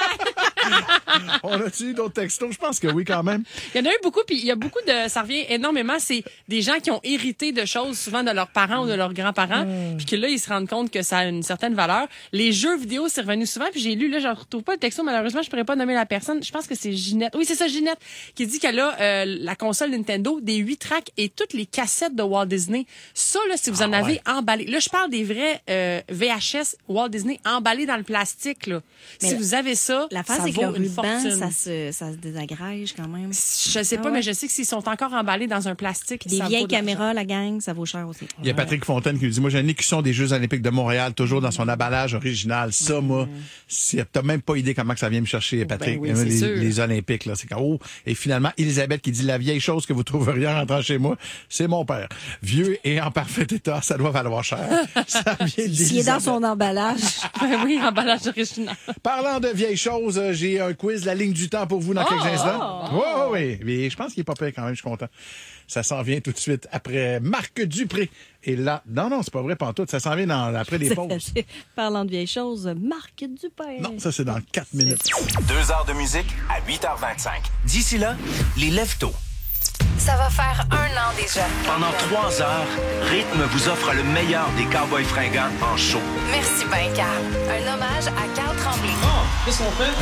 On a-tu eu d'autres textos? Je pense que oui, quand même. Il y en a eu beaucoup, puis il y a beaucoup de... Ça revient énormément. C'est des gens qui ont hérité de choses, souvent de leurs parents ou de leurs grands-parents, Mm. puis que là, ils se rendent compte que ça a une certaine valeur. Les jeux vidéo, c'est revenu souvent, puis j'ai lu, là, je ne retrouve pas le texto, malheureusement, je pourrais pas nommer la personne. Je pense que c'est Ginette. Oui, c'est ça, Ginette, qui dit qu'elle a euh, la console Nintendo, des huit tracks et toutes les cassettes de Walt Disney. Ça, là, si vous en Ah, avez ouais. emballé. Là, je parle des vrais euh, V H S Walt Disney emballés dans le plastique, là. Mais si vous avez ça, La face, ça c'est que vaut le une ruban, fortune. ça se, ça se désagrège quand même. Je sais Ah pas, ouais? mais je sais que s'ils sont encore emballés dans un plastique, Des ça vaut vieilles de l'argent. caméras, la gang, ça vaut cher aussi. Il y a Patrick Fontaine qui nous dit, moi, j'ai une écusson des Jeux olympiques de Montréal, toujours dans son emballage original. Ça, moi, c'est- t'as même pas idée comment que ça vient me chercher, Patrick. Ben oui, c'est les, sûr. les Olympiques, là. C'est quand, oh. Et finalement, Elisabeth qui dit, la vieille chose que vous trouveriez en rentrant chez moi, c'est mon père. Vieux et en parfait état, ça doit valoir cher. Ça vient S'il est dans d'Élisabeth. son emballage. Ben oui, emballage original. Parlant de vieilles choses, euh, j'ai un quiz, la ligne du temps pour vous dans quelques Oh! instants. Oui, oui, oui. Mais je pense qu'il est pas pire quand même, je suis content. Ça s'en vient tout de suite après Marc Dupré. Et là, non, non, c'est pas vrai, pantoute. Ça s'en vient dans, après les pauses. Parlant de vieilles choses, Marc Dupin. Non, ça, c'est dans quatre minutes. Deux heures de musique à huit heures vingt-cinq. D'ici là, les lève-tôt. Ça va faire un an déjà. Pendant trois heures, Rythme vous offre le meilleur des cowboys fringants en show. Merci ben, Carl. Un hommage à Carl Tremblay. Qu'est-ce qu'on fait?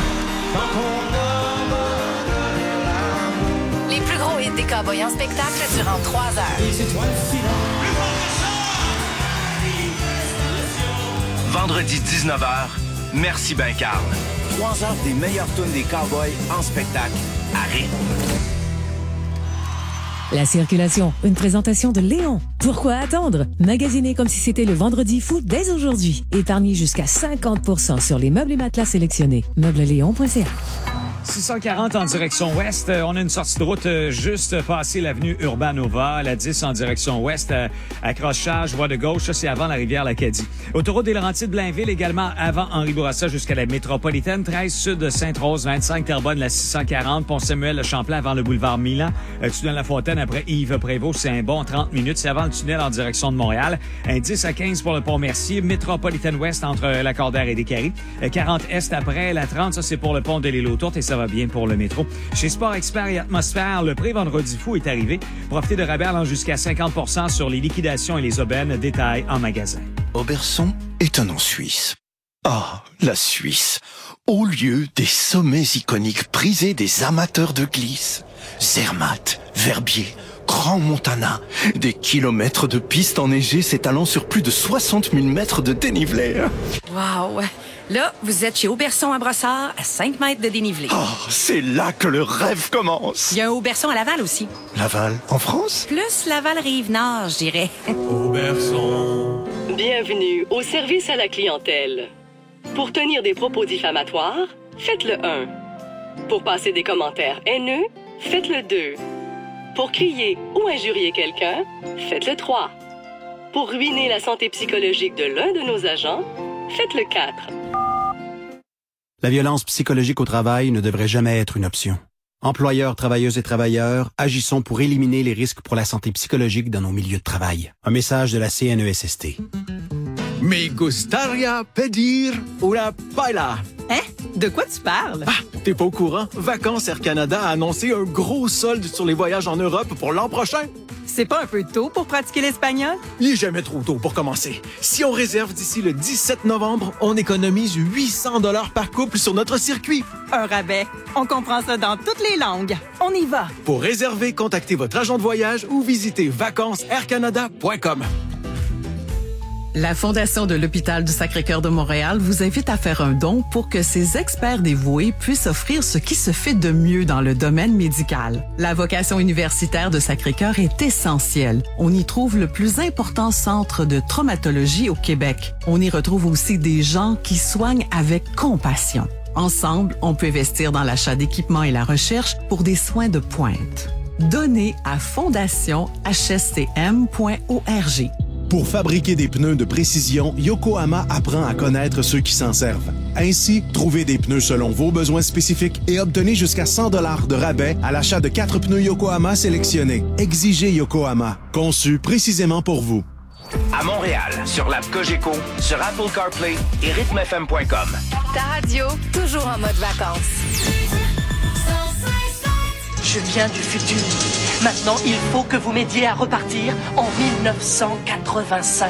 Les plus gros hits des cowboys en spectacle durant trois heures. Vendredi dix-neuf heures, Merci ben Carl. Trois heures des meilleures tunes des cowboys en spectacle à Rythme. La circulation, une présentation de Léon. Pourquoi attendre? Magasinez comme si c'était le vendredi fou dès aujourd'hui. Épargnez jusqu'à cinquante pour cent sur les meubles et matelas sélectionnés. Meublesléon point c a. six cent quarante en direction ouest. Euh, On a une sortie de route euh, juste passé l'avenue Urbanova. La dix en direction ouest. Euh, accrochage, voie de gauche. Ça, c'est avant la rivière l'Acadie. Autoroute des Laurentides-Blainville, également avant Henri Bourassa jusqu'à la métropolitaine. treize sud de Sainte-Rose, vingt-cinq Terrebonne, la six cent quarante. Pont-Samuel, le Champlain avant le boulevard Milan. Euh, tunnel La Fontaine après Yves Prévost. C'est un bon trente minutes. C'est avant le tunnel en direction de Montréal. Un dix à quinze pour le Pont-Mercier. Métropolitaine ouest entre euh, la Cordère et Descaries. Euh, quarante est après la trente. Ça, c'est pour le pont de l'île aux Tourtes et ça va bien pour le métro. Chez Sport Expert et Atmosphère, le prix Vendredi fou est arrivé. Profitez de rabais allant jusqu'à cinquante pour cent sur les liquidations et les aubaines. Détails en magasin. Auberson est un nom suisse. Ah, la Suisse. Au lieu des sommets iconiques prisés des amateurs de glisse. Zermatt, Verbier, Grand Montana. Des kilomètres de pistes enneigées s'étalant sur plus de soixante mille mètres de dénivelé. Wow! Là, vous êtes chez Auberson à Brossard, à cinq mètres de dénivelé. Oh, c'est là que le rêve commence. Il y a un Auberson à Laval aussi. Laval, en France? Plus Laval-Rive-Nord, je dirais. Auberson. Bienvenue au service à la clientèle. Pour tenir des propos diffamatoires, faites le un. Pour passer des commentaires haineux, faites le deux. Pour crier ou injurier quelqu'un, faites le trois. Pour ruiner la santé psychologique de l'un de nos agents, faites le quatre. La violence psychologique au travail ne devrait jamais être une option. Employeurs, travailleuses et travailleurs, agissons pour éliminer les risques pour la santé psychologique dans nos milieux de travail. Un message de la C N E S S T. Me gustaría pedir una paella. Hein? De quoi tu parles? Ah, t'es pas au courant? Vacances Air Canada a annoncé un gros solde sur les voyages en Europe pour l'an prochain. C'est pas un peu tôt pour pratiquer l'espagnol? Il est jamais trop tôt pour commencer. Si on réserve d'ici le dix-sept novembre, on économise huit cents dollars par couple sur notre circuit. Un rabais. On comprend ça dans toutes les langues. On y va. Pour réserver, contactez votre agent de voyage ou visitez vacances air canada point com. La Fondation de l'Hôpital du Sacré-Cœur de Montréal vous invite à faire un don pour que ses experts dévoués puissent offrir ce qui se fait de mieux dans le domaine médical. La vocation universitaire de Sacré-Cœur est essentielle. On y trouve le plus important centre de traumatologie au Québec. On y retrouve aussi des gens qui soignent avec compassion. Ensemble, on peut investir dans l'achat d'équipements et la recherche pour des soins de pointe. Donnez à fondation h s c m point org. Pour fabriquer des pneus de précision, Yokohama apprend à connaître ceux qui s'en servent. Ainsi, trouvez des pneus selon vos besoins spécifiques et obtenez jusqu'à cent dollars de rabais à l'achat de quatre pneus Yokohama sélectionnés. Exigez Yokohama, conçu précisément pour vous. À Montréal, sur l'app Cogeco, sur Apple CarPlay et rythme f m point com. Ta radio, toujours en mode vacances. Je viens du futur. Maintenant, il faut que vous m'aidiez à repartir en mille neuf cent quatre-vingt-cinq.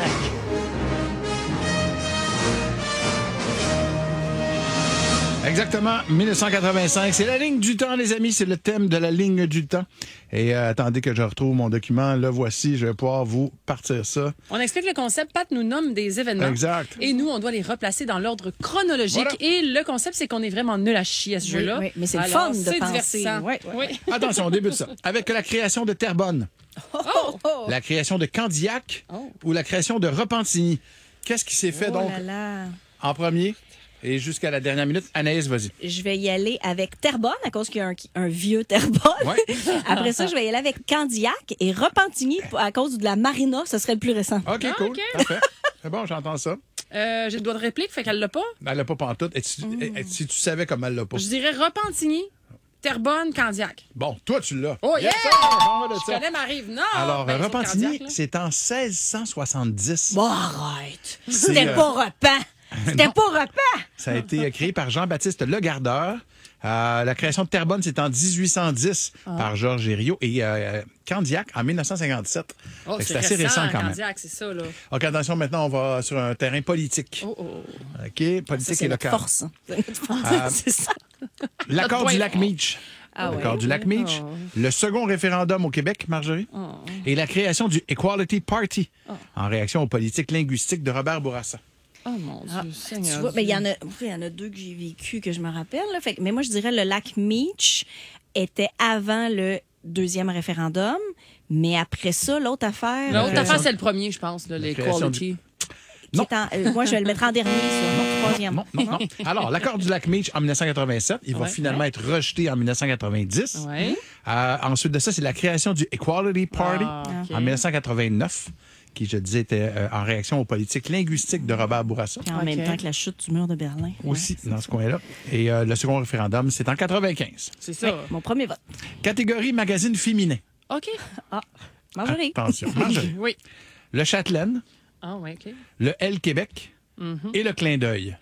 Exactement, mille neuf cent quatre-vingt-cinq. C'est la ligne du temps, les amis. C'est le thème de la ligne du temps. Et euh, attendez que je retrouve mon document. Le voici. Je vais pouvoir vous partir ça. On explique le concept. Pat nous nomme des événements. Exact. Et nous, on doit les replacer dans l'ordre chronologique. Voilà. Et le concept, c'est qu'on est vraiment nul à chier à ce oui, jeu-là. Oui, mais c'est Alors, le fun de c'est penser. divertissant. Oui, oui. Oui. Attention, on débute ça. Avec la création de Terrebonne, Oh, oh. la création de Candiac Oh. ou la création de Repentigny. Qu'est-ce qui s'est fait Oh donc là là. en premier et jusqu'à la dernière minute? Anaïs, vas-y. Je vais y aller avec Terrebonne, à cause qu'il y a un, un vieux Terrebonne. Ouais. Après ça, je vais y aller avec Candiac et Repentigny à cause de la marina. Ce serait le plus récent. OK, Ah, cool. OK. Parfait. C'est bon, j'entends ça. Euh, J'ai le droit de réplique, fait qu'elle l'a pas. Elle l'a pas pantoute. Et si, Mm. et- et si tu savais comment elle l'a pas? Je dirais Repentigny, Terrebonne, Candiac. Bon, toi, tu l'as. Oh, yeah! Yes, sir! Bon, de Je ça. connais ma rive nord. Alors, Ben, sauf Repentigny, Candiac, là. c'est en seize cent soixante-dix. Bon, arrête. C'est, C'était euh, pas repas. C'était non. pas repas. Ça a été créé par Jean-Baptiste Legardeur. Euh, la création de Terrebonne, c'est en dix-huit cent dix Ah. par Georges Herriot et euh, Candiac en mille neuf cent cinquante-sept. Oh, Fait que c'est c'est assez récent quand même. Candiac, c'est ça, là. OK, attention, maintenant, on va sur un terrain politique. Oh, oh. OK, Ça, politique c'est et notre local. force. C'est notre force. Euh, c'est ça. L'accord Notre du point lac fort. Meach. Ah L'accord ouais? du lac Meach. Oh. Le second référendum au Québec, Marjorie. Oh. Et la création du Equality Party Oh. en réaction aux politiques linguistiques de Robert Bourassa. Oh, mon Dieu, Ah, Seigneur tu vois, ben, il Dieu. y en a, il y en a deux que j'ai vécu que je me rappelle. Là. Fait que- mais moi, je dirais le lac Meach était avant le deuxième référendum, mais après ça, l'autre affaire. L'autre création- affaire, c'est le premier, je pense, là, La création l'equality. qui est en- euh, moi, je vais le mettre en dernier, ça. Troisième. Non, non, non. Alors, l'accord du lac Meach en mille neuf cent quatre-vingt-sept, il va Ouais. finalement être rejeté en mille neuf cent quatre-vingt-dix. Ouais. Euh, ensuite de ça, c'est la création du Equality Party Ah, OK. en mille neuf cent quatre-vingt-neuf, qui, je disais, était euh, en réaction aux politiques linguistiques de Robert Bourassa. Puis en OK. même temps que la chute du mur de Berlin. Aussi, dans ce coin-là. Et euh, le second référendum, c'est en quatre-vingt-quinze. C'est ça. Ouais, mon premier vote. Catégorie magazine féminin. OK. Ah, Marjorie. Attention, Marjorie. Oui. Le Châtelaine, Ah, oui, OK. le L Québec Mhm. et le Clin d'œil.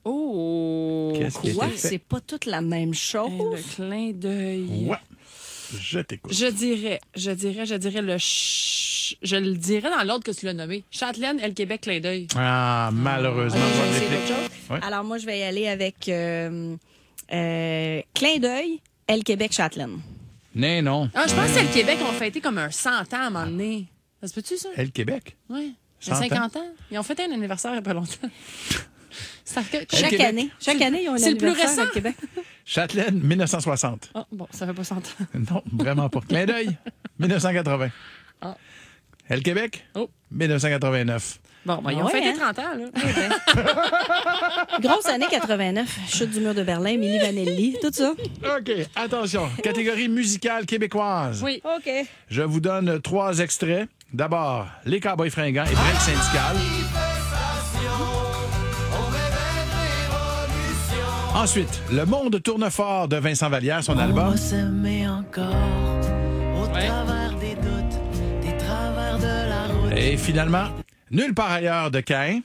Oh, Qu'est-ce qui a Quoi? été fait? C'est pas toute la même chose. Et le clin d'œil. Ouais. Je t'écoute. Je dirais, je dirais, je dirais le ch... Je le dirais dans l'ordre que tu l'as nommé. Châtelaine, El Québec, clin d'œil. Ah, malheureusement. Ok, je pas vais de essayer réplique. d'autres choses. Ouais. Alors, moi, je vais y aller avec euh, euh, Clin d'œil, El Québec, Châtelaine. Non, non. Ah, je pense que le Québec ont fêté comme un cent ans à un moment donné. Ça se peut-tu, ça? Elle Québec. Oui. cent ans? cinquante ans. Ils ont fêté un anniversaire il n'y a pas longtemps. Ça fait que- Chaque Québec. année. Chaque année, ils ont un C'est le plus anniversaire récent. au Québec. Châtelaine, mille neuf cent soixante. Ah, bon, ça fait pas cent ans. Non, vraiment pas. Clin d'œil, mille neuf cent quatre-vingts. Ah. Elle Québec, Oh. mille neuf cent quatre-vingt-neuf. Bon, ben, ils ont Ouais, fêté hein? trente ans, là. Grosse année quatre-vingt-neuf. Chute du mur de Berlin, Milli Vanilli, tout ça. OK, attention. Catégorie musicale québécoise. Oui. OK. Je vous donne trois extraits. D'abord, Les Cowboys fringants et Break syndical. Ensuite, Le monde tourne fort de Vincent Vallière, son album. s'aimer encore au travers des doutes, des travers de la route. Et finalement, Nulle part ailleurs de Caïn.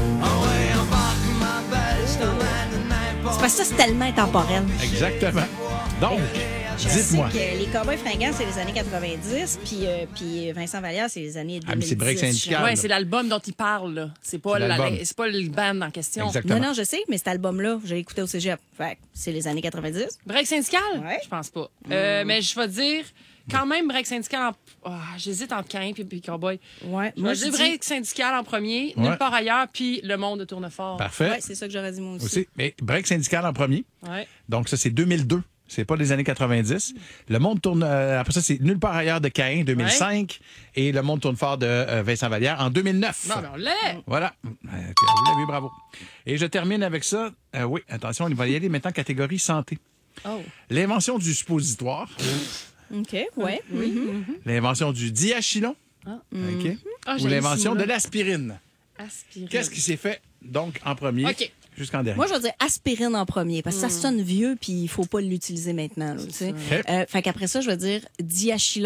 C'est parce que ça, c'est tellement intemporel. Exactement. Donc, Je dites-moi. sais que les Cowboys fringants, c'est les années quatre-vingt-dix, puis, euh, puis Vincent Vallière, c'est les années deux mille dix. Ah, mais c'est Break syndical. Ouais, c'est l'album dont il parle, là. C'est pas, C'est la- l'album. c'est pas le band en question. Exactement. Non, non, je sais, mais cet album-là, j'ai écouté au cégep. Fait que c'est les années quatre-vingt-dix. Break syndical? Ouais. Je pense pas. Euh, mais je vais dire, quand même, break syndical en. Ah, j'hésite entre Cain et puis Cowboy. Ouais. Je Moi, vais je dire dis... break syndical en premier, Ouais. nulle part ailleurs, puis le monde tourne fort. Parfait. Ouais, c'est ça que j'aurais dit moi aussi. Aussi. Mais Break syndical en premier. Ouais. Donc, ça, c'est deux mille deux. C'est pas les années quatre-vingt-dix. Le monde tourne. euh, après ça, c'est Nulle part ailleurs de Caïn, deux mille cinq. Et Le monde tourne fort de euh, Vincent Vallière en deux mille neuf. Non, mais on l'est. Voilà. Euh, vous l'avez, bravo. Et je termine avec ça. Euh, oui, attention, on va y aller maintenant, catégorie santé. Oh. L'invention du suppositoire. OK, ouais. Mhm. L'invention du diachylon. Ah. OK. Ah, Ou j'ai l'invention ce de mot-là. l'aspirine. Aspirine. Qu'est-ce qui s'est fait, donc, en premier OK. jusqu'en dernier? Moi, je vais dire aspirine en premier, parce que ça sonne vieux, puis il faut pas l'utiliser maintenant. Là, tu sais. ça. OK. Euh, fait qu'après ça, je vais dire diachylon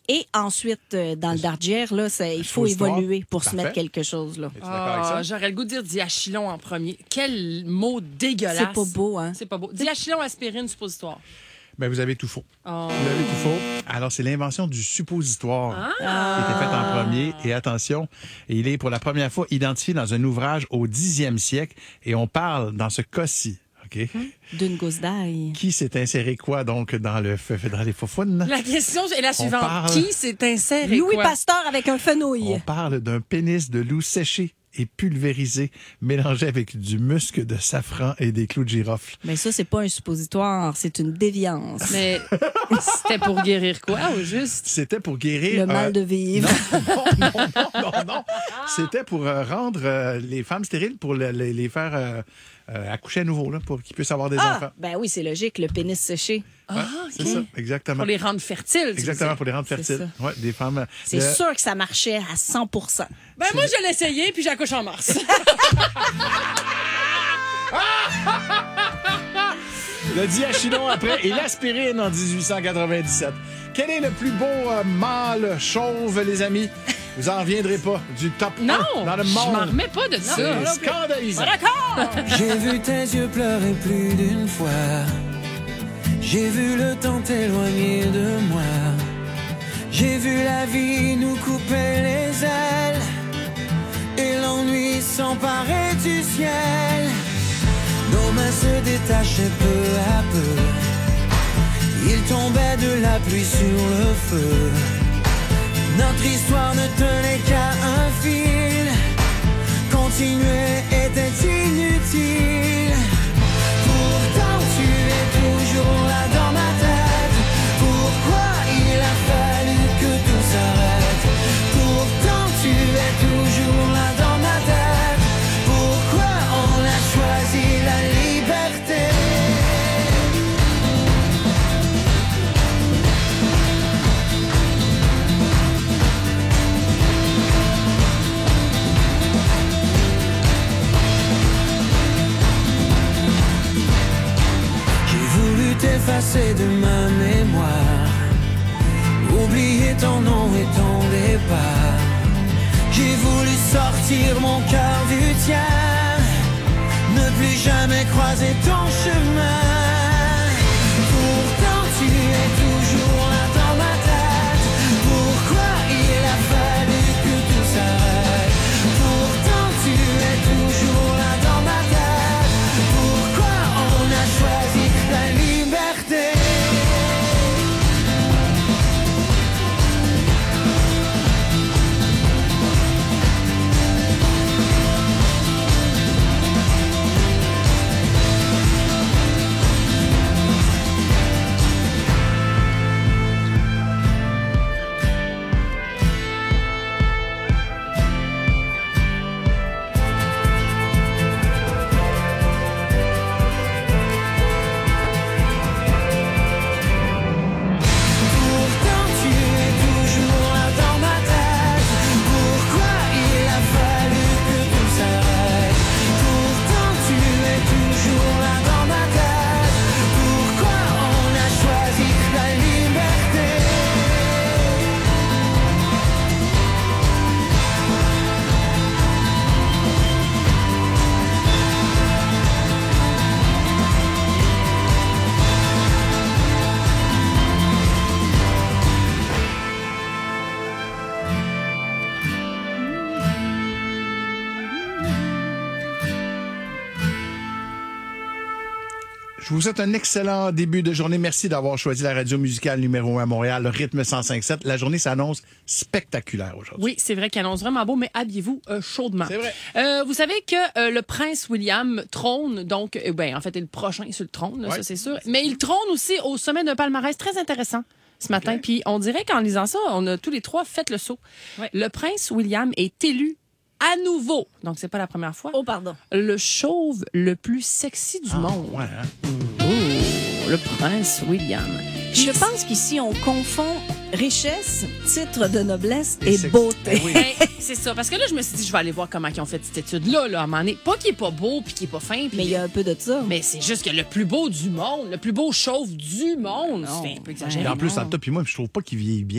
Et ensuite, euh, dans le dardière, là, ça, il faut Suppositoire. évoluer pour Parfait. se mettre quelque chose. Là. Ah, j'aurais le goût de dire diachylon en premier. Quel mot dégueulasse. C'est pas beau, hein? C'est pas beau. Diachylon, aspirine, suppositoire. Ben, vous avez tout faux. Oh. Vous avez tout faux. Alors, c'est l'invention du suppositoire Ah. qui a été faite en premier. Et attention, il est pour la première fois identifié dans un ouvrage au dixième siècle. Et on parle, dans ce cas-ci, OK? D'une gousse d'ail. Qui s'est inséré quoi, donc, dans, le, f- dans les faufounes? La question est la suivante. parle- Qui s'est inséré Louis quoi? Pasteur avec un fenouil. On parle d'un pénis de loup séché et pulvérisé, mélangé avec du musc de safran et des clous de girofle. Mais ça, c'est pas un suppositoire, c'est une déviance. Mais c'était pour guérir quoi, au juste? C'était pour guérir... Le mal euh, de vivre. Non, non, non, non, non. C'était pour euh, rendre euh, les femmes stériles, pour le- les, les faire euh, euh, accoucher à nouveau, là, pour qu'ils puissent avoir des Ah, enfants. ben oui, c'est logique, le pénis séché. Ouais, c'est ça, exactement. Pour les rendre fertiles. tu Exactement, veux pour les rendre C'est fertiles. Ouais, des femmes. C'est le- sûr que ça marchait à cent pour cent. dire. Ben moi, je l'ai essayé, puis j'accouche en mars. Le diachylon après et l'aspirine en dix-huit cent quatre-vingt-dix-sept. Quel est le plus beau euh, mâle chauve, les amis? Vous en reviendrez pas. Du top Non, un dans le je monde. m'en remets pas de ça. C'est scandalisant. D'accord. J'ai vu tes yeux pleurer plus d'une fois. J'ai vu le temps t'éloigner de moi. J'ai vu la vie nous couper les ailes et l'ennui s'emparer du ciel. Nos mains se détachaient peu à peu. Il tombait de la pluie sur le feu. Notre histoire ne tenait qu'à un fil. Continuer était inutile. Pourtant tu es toujours là dans ma tête. Pourquoi il a fallu que tout s'arrête? Pourtant tu es toujours là dans ma tête. Pourquoi on a choisi la liberté? T'effacer de ma mémoire, oublier ton nom et ton départ. J'ai voulu sortir mon cœur du tien, ne plus jamais croiser ton chemin. Pourtant tu es toujours là dans ma tête. Pourquoi il a fallu que tout s'arrête? Pourtant tu es toujours là dans ma tête. Pourquoi on a choisi la liberté? Pourtant tu es toujours là dans ma tête. Pourquoi il a fallu que tout s'arrête? Pourtant tu es toujours là dans ma tête. Pourquoi on a choisi la liberté? Je vous souhaite un excellent début de journée. Merci d'avoir choisi la radio musicale numéro un à Montréal, le rythme cent cinq sept. La journée s'annonce spectaculaire aujourd'hui. Oui, c'est vrai qu'il annonce vraiment beau, mais habillez-vous euh, chaudement. C'est vrai. Euh, vous savez que euh, le prince William trône, donc, euh, ben, en fait, est le prochain sur le trône, là, Ouais. ça c'est sûr. Mais il trône aussi au sommet d'un palmarès très intéressant ce matin. Ok. Puis on dirait qu'en lisant ça, on a tous les trois fait le saut. Le prince William est élu à nouveau, donc c'est pas la première fois, Oh, pardon. le chauve le plus sexy du monde. Ouais, hein? Oh, le prince William. Je pense qu'ici, on confond richesse, titre de noblesse Et et, sexe. beauté. Ben oui. Ben, c'est ça. Parce que là, je me suis dit, je vais aller voir comment ils ont fait cette étude-là, là, à un moment donné. Pas qu'il est pas beau puis qu'il est pas fin. puis- Mais il y a un peu de ça. Mais c'est juste que le plus beau du monde, le plus beau chauve du monde, Non. c'est un peu exagéré. Et en plus, non. entre toi et moi, je trouve pas qu'il vieillit bien.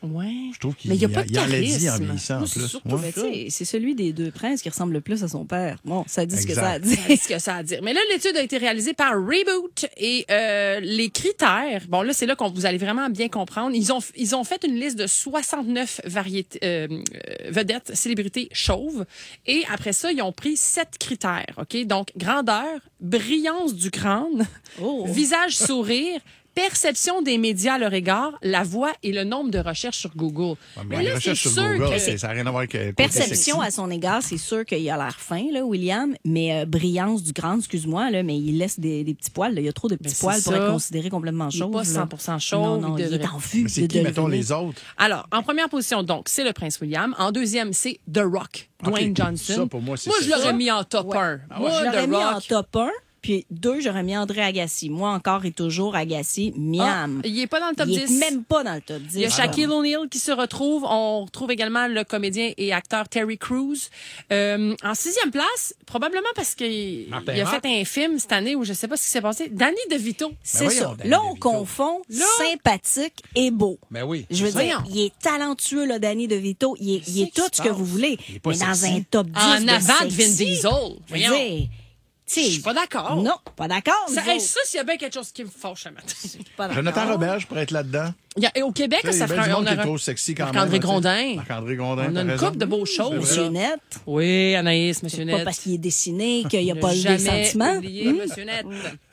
Ouais. Je trouve qu'il Mais il y a pas de il enlaidit en charisme. vieillissant, en Moi, plus. surtout Ouais. Ben, tu sais, c'est celui des deux princes qui ressemble le plus à son père. Bon, ça dit ce que Exact. ça a dit. Ça dit ce que ça a à dire. Mais là, l'étude a été réalisée par Reboot et euh, les critères, bon là, c'est là qu'on vous allez vraiment bien comprendre. Ils ont, ils ont fait une liste de soixante-neuf variétés, euh, euh, vedettes, célébrités chauves et après ça, ils ont pris sept critères. OK? Donc, grandeur, brillance du crâne, Oh. visage sourire, perception des médias à leur égard, la voix et le nombre de recherches sur Google. Ouais, Mais mais là, les recherches c'est sur sûr Google, que- c'est- ça n'a rien à voir avec le côté Perception sexy. à son égard, c'est sûr qu'il a l'air fin, là, William, mais euh, brillance du crâne, excuse-moi, là, mais il laisse des, des petits poils. Là. Il y a trop de petits Ben, poils c'est pour ça. être considéré complètement Il est chauve. pas là. cent pour cent chauve, Non, non, il il, est devrait- en vue Mais c'est de qui, mettons, devenir. les autres? Alors, en première position, donc, c'est le prince William. En deuxième, c'est The Rock, Dwayne OK. Johnson. Ça, pour moi, c'est Moi, ça. je l'aurais mis en top Ouais. un. Ah Moi, ouais, je l'aurais The mis en Rock. top un. Puis deux, j'aurais mis André Agassi. Moi encore et toujours, Agassi, miam. Ah, il est pas dans le top il dix. est même pas dans le top dix. Il y a Shaquille O'Neal qui se retrouve. On retrouve également le comédien et acteur Terry Crews. Euh, en sixième place, probablement parce qu'il Martin il a Matt. fait un film cette année où je sais pas ce qui s'est passé. Danny DeVito. C'est voyons, ça. Danny Là, on DeVito. confond Là- sympathique et beau. Ben oui. Je veux Voyons. dire, il est talentueux, là, Danny DeVito. Il est, il est Qu'est-ce tout qui ce se que vous voulez. Il est pas Mais dans sexy. un top dix En de avant de Vin sexy, Diesel. Je veux Voyons. dire, tu sais, Je suis pas d'accord. Non, pas d'accord. Ça, nous hey, autres. ça, s'il y a bien quelque chose qui me fâche à matin. Pas d'accord. Jonathan Roberge pourrait être là-dedans. Il y a- et au Québec, Tu sais, ça il y a ferait bien du on monde qui est aurait- trop sexy quand même. Marc-André hein, tu sais. Grondin. Marc-André Grondin, On a t'as une raison. couple de beaux choses. Monsieur là. Net. Oui, Anaïs, Monsieur C'est Net. pas parce qu'il est dessiné qu'il n'y a Ne pas jamais des sentiments. oublier Hum? Monsieur Net.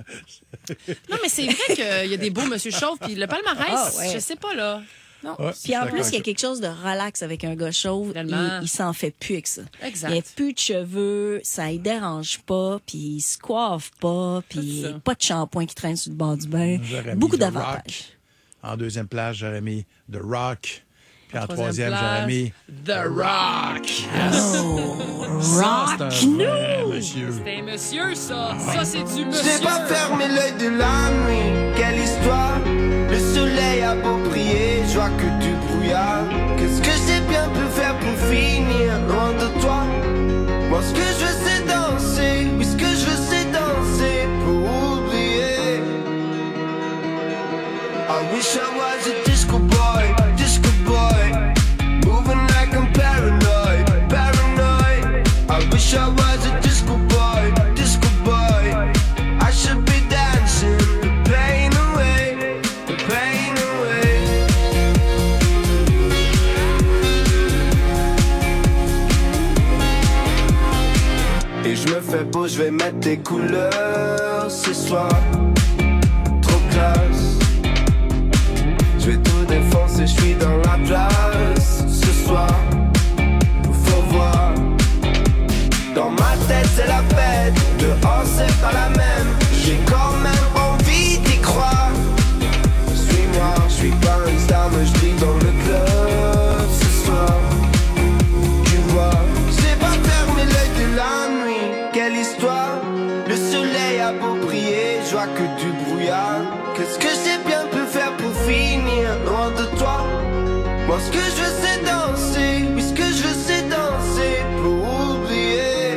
Non, mais c'est vrai qu'il y a des beaux Monsieur Chauve, puis le palmarès, Ah, ouais. je sais pas, là. Non. Ouais, Puis en d'accord plus, il y a avec quelque chose de relax avec un gars chauve. Tellement. Il, il s'en fait plus avec ça. Exact. Il n'y a plus de cheveux, ça ne dérange pas, puis il se coiffe pas, puis C'est ça. pas de shampoing qui traîne sur le bord du bain. J'aurais mis Beaucoup The d'avantages. Rock. En deuxième place, j'aurais mis The Rock. Puis en Troisième troisième, j'aurais place, mis The Rock. Ça, c'est un vrai monsieur. C'est un monsieur, ça. Ça, c'est du Je monsieur. n'ai pas fermé l'œil de la nuit. Quelle histoire. Le soleil a beau prier, je vois que du brouillard. Qu'est-ce que j'ai bien pu faire pour finir loin de toi? Moi, ce que je veux, c'est danser. Oui, ce que je veux, c'est danser pour oublier. I wish I was a disco boy, disco boy. Moving like I'm paranoid, paranoid. I wish I was a disco boy, disco boy. I should be dancing, the pain away, the pain away. Et je me fais beau, je vais mettre des couleurs ce soir. Trop classe. Je vais tout défoncer, je suis dans la place ce soir. Faut voir. Dans ma tête c'est la fête, dehors c'est pas la même. J'ai quand même envie d'y croire. Suis-moi, je suis pas une star, mais je vis dans le club ce soir. Tu vois, j'ai pas fermé l'œil de la nuit. Quelle histoire. Le soleil a beau briller, je vois que du brouillard. Qu'est-ce que j'ai bien pu faire pour finir loin de toi? Moi ce que je veux c'est danser, oui ce que je veux c'est danser pour oublier.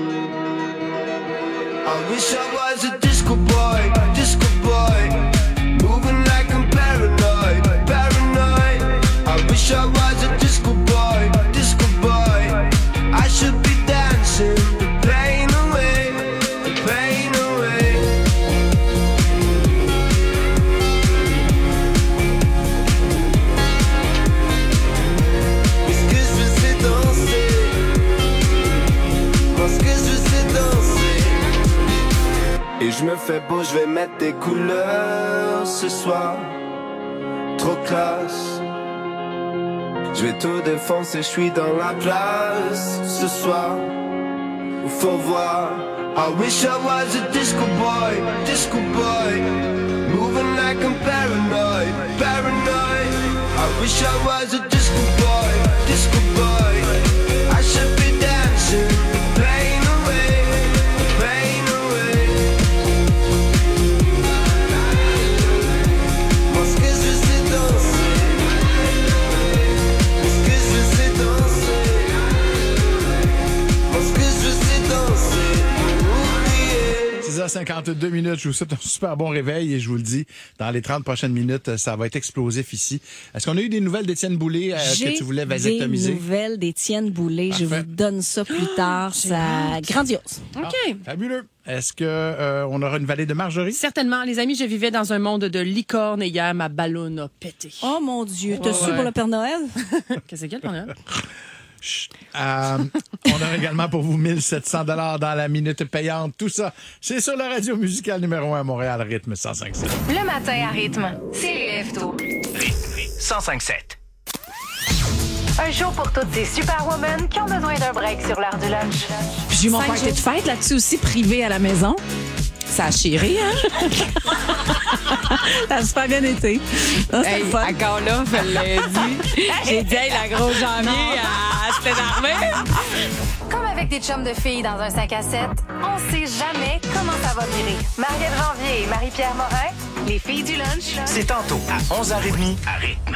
I wish I was a disco boy, disco boy. Moving like I'm paranoid, paranoid. I wish I was a disco boy, disco boy. I should be dancing, the pain away, the pain away. Mais ce que je veux c'est danser. Moi ce que je veux c'est danser. Et je me fais beau, je vais mettre des couleurs ce soir. Trop classe. Je vais tout défoncer, je suis dans la place ce soir. Faut voir. I wish I was a disco boy, disco boy. Moving like I'm paranoid, paranoid. I wish I was a disco boy, disco boy. I should be dancing, the pain away, the pain away. Moi ce que je veux c'est danser. Moi ce que je veux c'est danser. Moi ce que je veux c'est danser pour oublier. C'est ça, cinquante-deux minutes. Je vous souhaite un super bon réveil et je vous le dis, dans les trente prochaines minutes, ça va être explosif ici. Est-ce qu'on a eu des nouvelles d'Étienne Boulay euh, que tu voulais vasectomiser? J'ai des nouvelles d'Étienne Boulay. Parfait. Je vous donne ça plus tard. Ça grandiose. OK. Ah, fabuleux. Est-ce que euh, on aura une vallée de Marjorie? Certainement. Les amis, je vivais dans un monde de licorne et hier, ma ballonne a pété. Oh mon Dieu. T'as Ouais, su ouais. pour le Père Noël? Qu'est-ce qu'il y a, le Père Noël? Euh, on a également pour vous mille sept cents dollars dans la minute payante. Tout ça, c'est sur la radio musicale numéro un à Montréal, Rythme cent cinq sept. Le matin à rythme, c'est les lève-tôt. cent cinq sept. Un show pour toutes ces superwomen qui ont besoin d'un break sur l'heure du lunch. Puis j'ai eu mon Cinq party de jours. fête là-dessus aussi, privé à la maison. Ça a chiré, hein? Ça a super bien été. Non, c'était Hey, le fun. encore là, je l'ai dit. J'ai dit, hey, la grosse janvier, elle se fait énerver. Comme avec des chums de filles dans un cinq à sept, on sait jamais comment ça va virer. Mariette Janvier et Marie-Pierre Morin, les filles du lunch. C'est tantôt à onze heures trente à Rythme.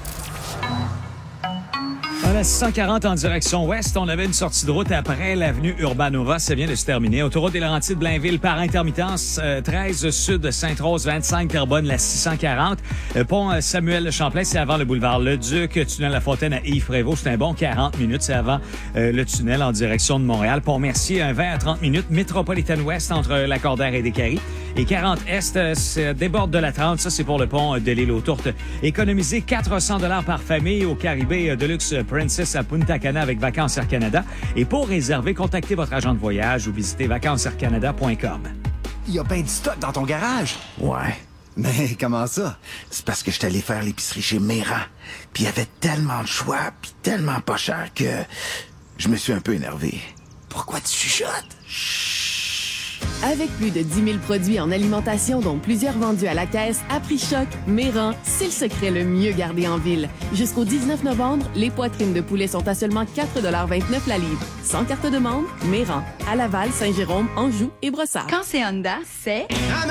Voilà, six cent quarante en direction ouest. On avait une sortie de route après l'avenue Urbanova. Ça vient de se terminer. Autoroute des Laurentides, Blainville, par intermittence. Euh, treize sud, Sainte-Rose, vingt-cinq, Terrebonne, la six cent quarante. Euh, pont euh, Samuel-Champlain, c'est avant le boulevard Le-Duc. Tunnel La Fontaine à Yves-Prévost, c'est un bon quarante minutes. C'est avant euh, le tunnel en direction de Montréal. Pont-Mercier, un vingt à trente minutes. Métropolitaine Ouest entre Lacordaire et Descaries. Et quarante Est, euh, c'est déborde de la trente. Ça, c'est pour le pont de l'île aux Tourtes. Économisez quatre cents dollars par famille au Caribé euh, Deluxe Princess à Punta Cana avec Vacances Air Canada. Et pour réserver, contactez votre agent de voyage ou visitez vacances air canada point com. Il y a bien du stock dans ton garage. Ouais. Mais comment ça? C'est parce que je suis allé faire l'épicerie chez Méran. Puis il y avait tellement de choix, puis tellement pas cher que je me suis un peu énervé. Pourquoi tu chuchotes? Avec plus de dix mille produits en alimentation, dont plusieurs vendus à la caisse, à prix choc, Méran, c'est le secret le mieux gardé en ville. Jusqu'au dix-neuf novembre, les poitrines de poulet sont à seulement quatre dollars vingt-neuf la livre. Sans carte de membre, Méran. À Laval, Saint-Jérôme, Anjou et Brossard. Quand c'est Honda, c'est...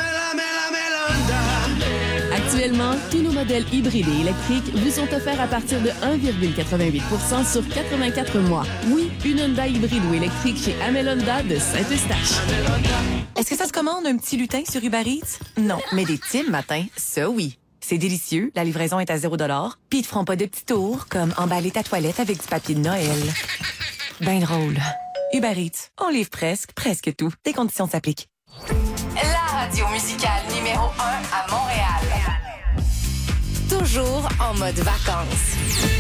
Actuellement, tous nos modèles hybrides et électriques vous sont offerts à partir de un virgule quatre-vingt-huit pour cent sur quatre-vingt-quatre mois. Oui, une Honda hybride ou électrique chez Amel Honda de Saint-Eustache. Est-ce que ça se commande un petit lutin sur Uber Eats? Non, mais des petits le matin, ça oui. C'est délicieux, la livraison est à zéro dollar, puis ils te feront pas de petits tours comme emballer ta toilette avec du papier de Noël. Ben drôle. Uber Eats, on livre presque, presque tout. Des conditions s'appliquent. La radio musicale numéro un à Montréal. Toujours en mode vacances.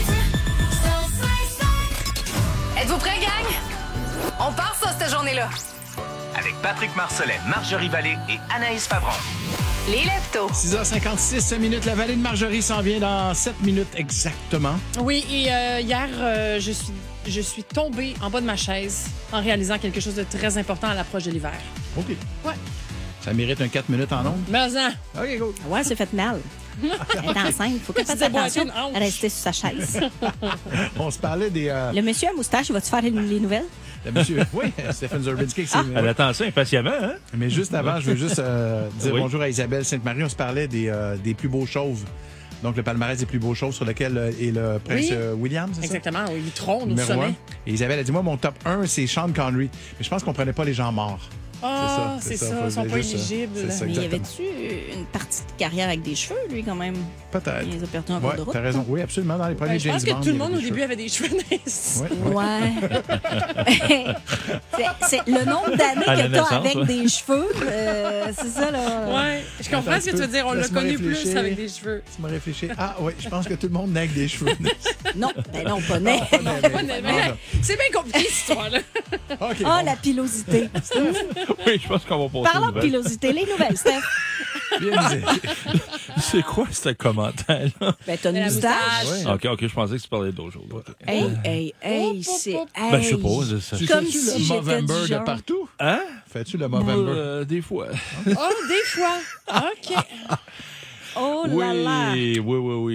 Êtes-vous prêts, gang? On part ça, cette journée-là. Avec Patrick Marcellet, Marjorie Vallée et Anaïs Favron. Les lève-tôt. six heures cinquante-six minutes. La vallée de Marjorie s'en vient dans sept minutes exactement. Oui, et euh, hier, euh, je suis je suis tombée en bas de ma chaise en réalisant quelque chose de très important à l'approche de l'hiver. OK. Ouais. Ça mérite un quatre minutes en ondes. Mais ça. OK, go. Ouais, c'est fait mal. Elle est enceinte. Il faut qu'elle fasse attention à rester sur sa chaise. On se parlait des... euh, Le monsieur à moustache, il va-tu faire les, les nouvelles? le monsieur... Oui, Stéphane Zurbinski. c'est- Elle attend ça impatiemment, hein? Mais juste avant, je veux juste euh, dire Oui. bonjour à Isabelle Sainte-Marie. On se parlait des, euh, des plus beaux chauves. Donc, le palmarès des plus beaux chauves sur lequel euh, est le prince Oui. euh, William, c'est ça? Exactement, oui, il trône au Numéro sommet. un. Et Isabelle a dit, moi, mon top un, c'est Sean Connery. Mais je pense qu'on prenait pas les gens morts. Ah, c'est ça, ils sont pas Juste, euh, éligibles. c'est ça, Mais y exactement. avait-tu une partie de carrière avec des cheveux, lui, quand même? Peut-être. Il les a perdus en cours Ouais, de route. t'as raison. Oui, absolument. Dans les premiers Ben, je James pense que Bond, tout il le y monde avait au des début cheveux. avait des cheveux nice. Ouais. Ouais. c'est, c'est le nombre d'années À la que t'as naissance, avec ouais. des cheveux. euh, c'est ça, là. Ouais, je comprends Attends ce que un tu veux peu. dire. On l'a Laisse-moi connu plus réfléchir. avec des cheveux. Tu m'as réfléchi. Ah oui, je pense que tout le monde naît avec des cheveux. Non, ben non, pas net. Ah, pas net, Pas mais- net, mais C'est bien compliqué, cette histoire-là. OK, Ah, bon. la pilosité. Oui, je pense qu'on va passer Parlons aux de nouvelles. pilosité. Les nouvelles, Steph. Bien dit. C'est quoi ce commentaire-là? Ben, t'as une La moustache. Ouais. OK, OK, je pensais que tu parlais d'autres choses. OK. Hey, hey, hey, c'est... Ben, je sais hey. pas. je sais- Tu Comme fais-tu si le j'étais Movember du de genre. partout? Hein? Fais-tu le Movember? Euh, des fois. Oh, des fois. OK. Oh Oui, là là. oui, oui, oui.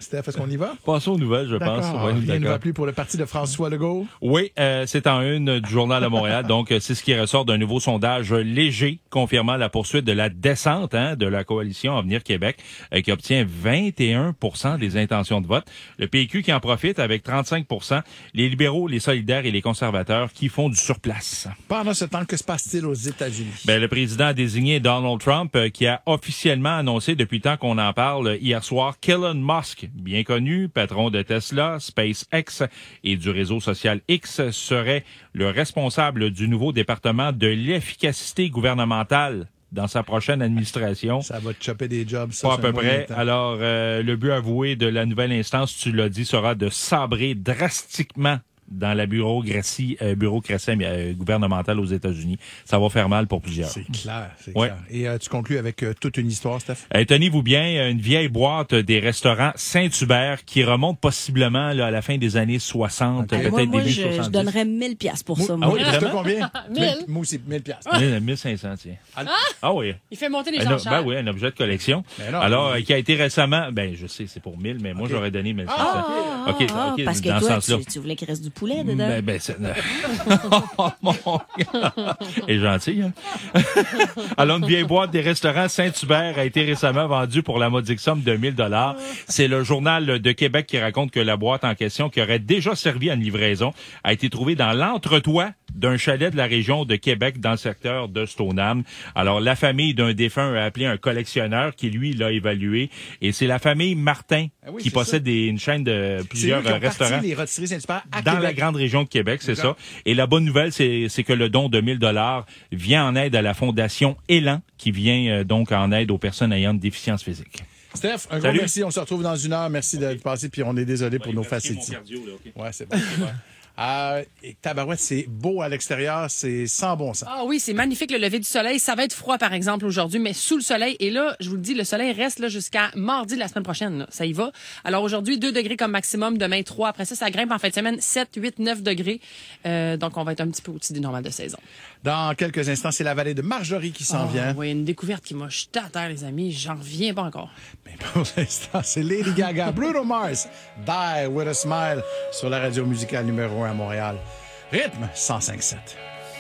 Steph, est-ce qu'on y va? Passons aux nouvelles, je pense. D'accord. Ouais, Rien ne d'accord. va plus pour le parti de François Legault? Oui, euh, c'est en une du Journal de Montréal. Donc, c'est ce qui ressort d'un nouveau sondage léger confirmant la poursuite de la descente hein, de la coalition Avenir Québec euh, qui obtient vingt et un pour cent des intentions de vote. Le P Q qui en profite avec trente-cinq pour cent. Les libéraux, les solidaires et les conservateurs qui font du surplace. Pendant ce temps, que se passe-t-il aux États-Unis? Ben, le président a désigné Donald Trump euh, qui a officiellement annoncé depuis le temps qu'on en parle hier soir qu'Elon Musk, bien connu, patron de Tesla, SpaceX et du réseau social X, serait le responsable du nouveau département de l'efficacité gouvernementale dans sa prochaine administration. Ça va te chopper des jobs, ça. Pas à c'est peu un moyen près. de temps. Alors, euh, le but avoué de la nouvelle instance, tu l'as dit, sera de sabrer drastiquement dans la bureaucratie, euh, bureaucratie euh, gouvernementale aux États-Unis. Ça va faire mal pour plusieurs. C'est clair, c'est Ouais. clair. Et euh, tu conclus avec euh, toute une histoire, Steph? Euh, tenez-vous bien, une vieille boîte des restaurants Saint-Hubert qui remonte possiblement là, à la fin des années soixante, Okay. peut-être Moi, moi début je, soixante-dix. je donnerais mille piastres pour ça. Ah moi. oui, Tu vraiment? combien? Mille. Moi aussi, mille piastres. mille mille cinq cents, tiens. Ah! Ah oui. Il fait monter les Un, gens ben oui, un objet de collection. Ben non, Alors, mais- euh, qui a été récemment, ben je sais, c'est pour mille, mais moi Ok. j'aurais donné mille cinq cents. Ah, ah, OK, ah, OK, parce que dans ce toi, sens-là. tu, tu voulais qu'il reste du poulet dedans. Ben, ben, c'est... Oh, mon gars. Il est gentil, hein? Alors, une vieille boîte des restaurants Saint-Hubert a été récemment vendue pour la modique somme de mille dollars. C'est le Journal de Québec qui raconte que la boîte en question, qui aurait déjà servi à une livraison, a été trouvée dans l'entretoit d'un chalet de la région de Québec dans le secteur de Stoneham. Alors, la famille d'un défunt a appelé un collectionneur qui, lui, l'a évalué. Et c'est la famille Martin Ah oui, qui c'est possède des, une chaîne de C'est eux plusieurs qui ont restaurants. parti les rôtisseries Saint-Hubert à Dans Québec. la grande région de Québec, c'est D'accord. ça. Et la bonne nouvelle, c'est, c'est que le don de mille dollars vient en aide à la fondation Élan, qui vient euh, donc en aide aux personnes ayant une déficience physique. Steph, un gros Salut. merci. On se retrouve dans une heure. Merci d'être passé. Puis on est désolé pour nos facilités. Ouais, c'est bon. c'est bon. Euh, et tabarouette, c'est beau à l'extérieur. C'est sans bon sens. Ah oui, c'est magnifique le lever du soleil. Ça va être froid, par exemple, aujourd'hui, mais sous le soleil. Et là, je vous le dis, le soleil reste là jusqu'à mardi de la semaine prochaine. Là. Ça y va. Alors aujourd'hui, deux degrés comme maximum. Demain, trois. Après ça, ça grimpe en fin de semaine, sept, huit, neuf degrés. Euh, donc, on va être un petit peu au-dessus du normal de saison. Dans quelques instants, c'est la vallée de Marjorie qui s'en Oh, vient. Oui, une découverte qui m'a jeté à terre, les amis. J'en reviens pas encore. Mais pour l'instant, c'est Lady Gaga, Bruno Mars, Die With A Smile sur la radio musicale numéro un à Montréal. Rythme cent cinq sept.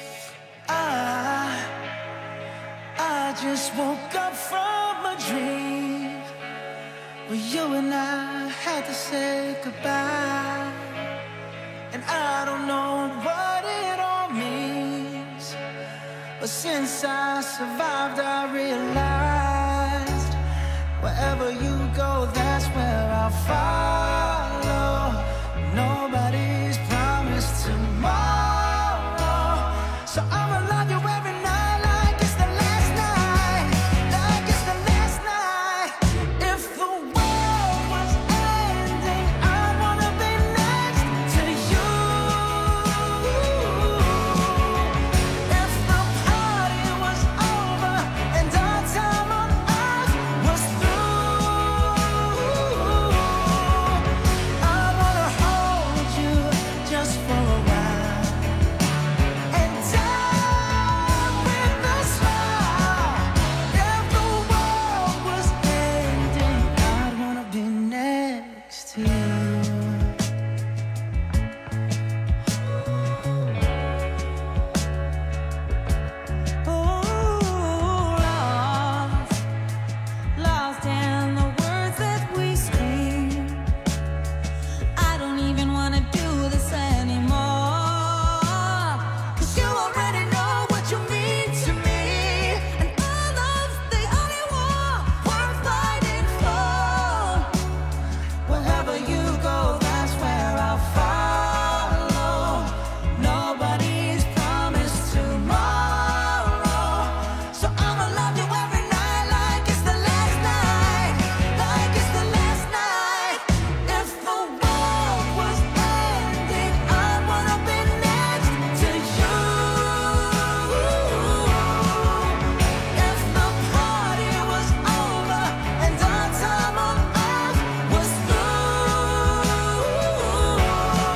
I, I just woke up from a dream where you and I had to say goodbye. And I don't know what it all means, but since I survived, I realized wherever you go, that's where I'll find.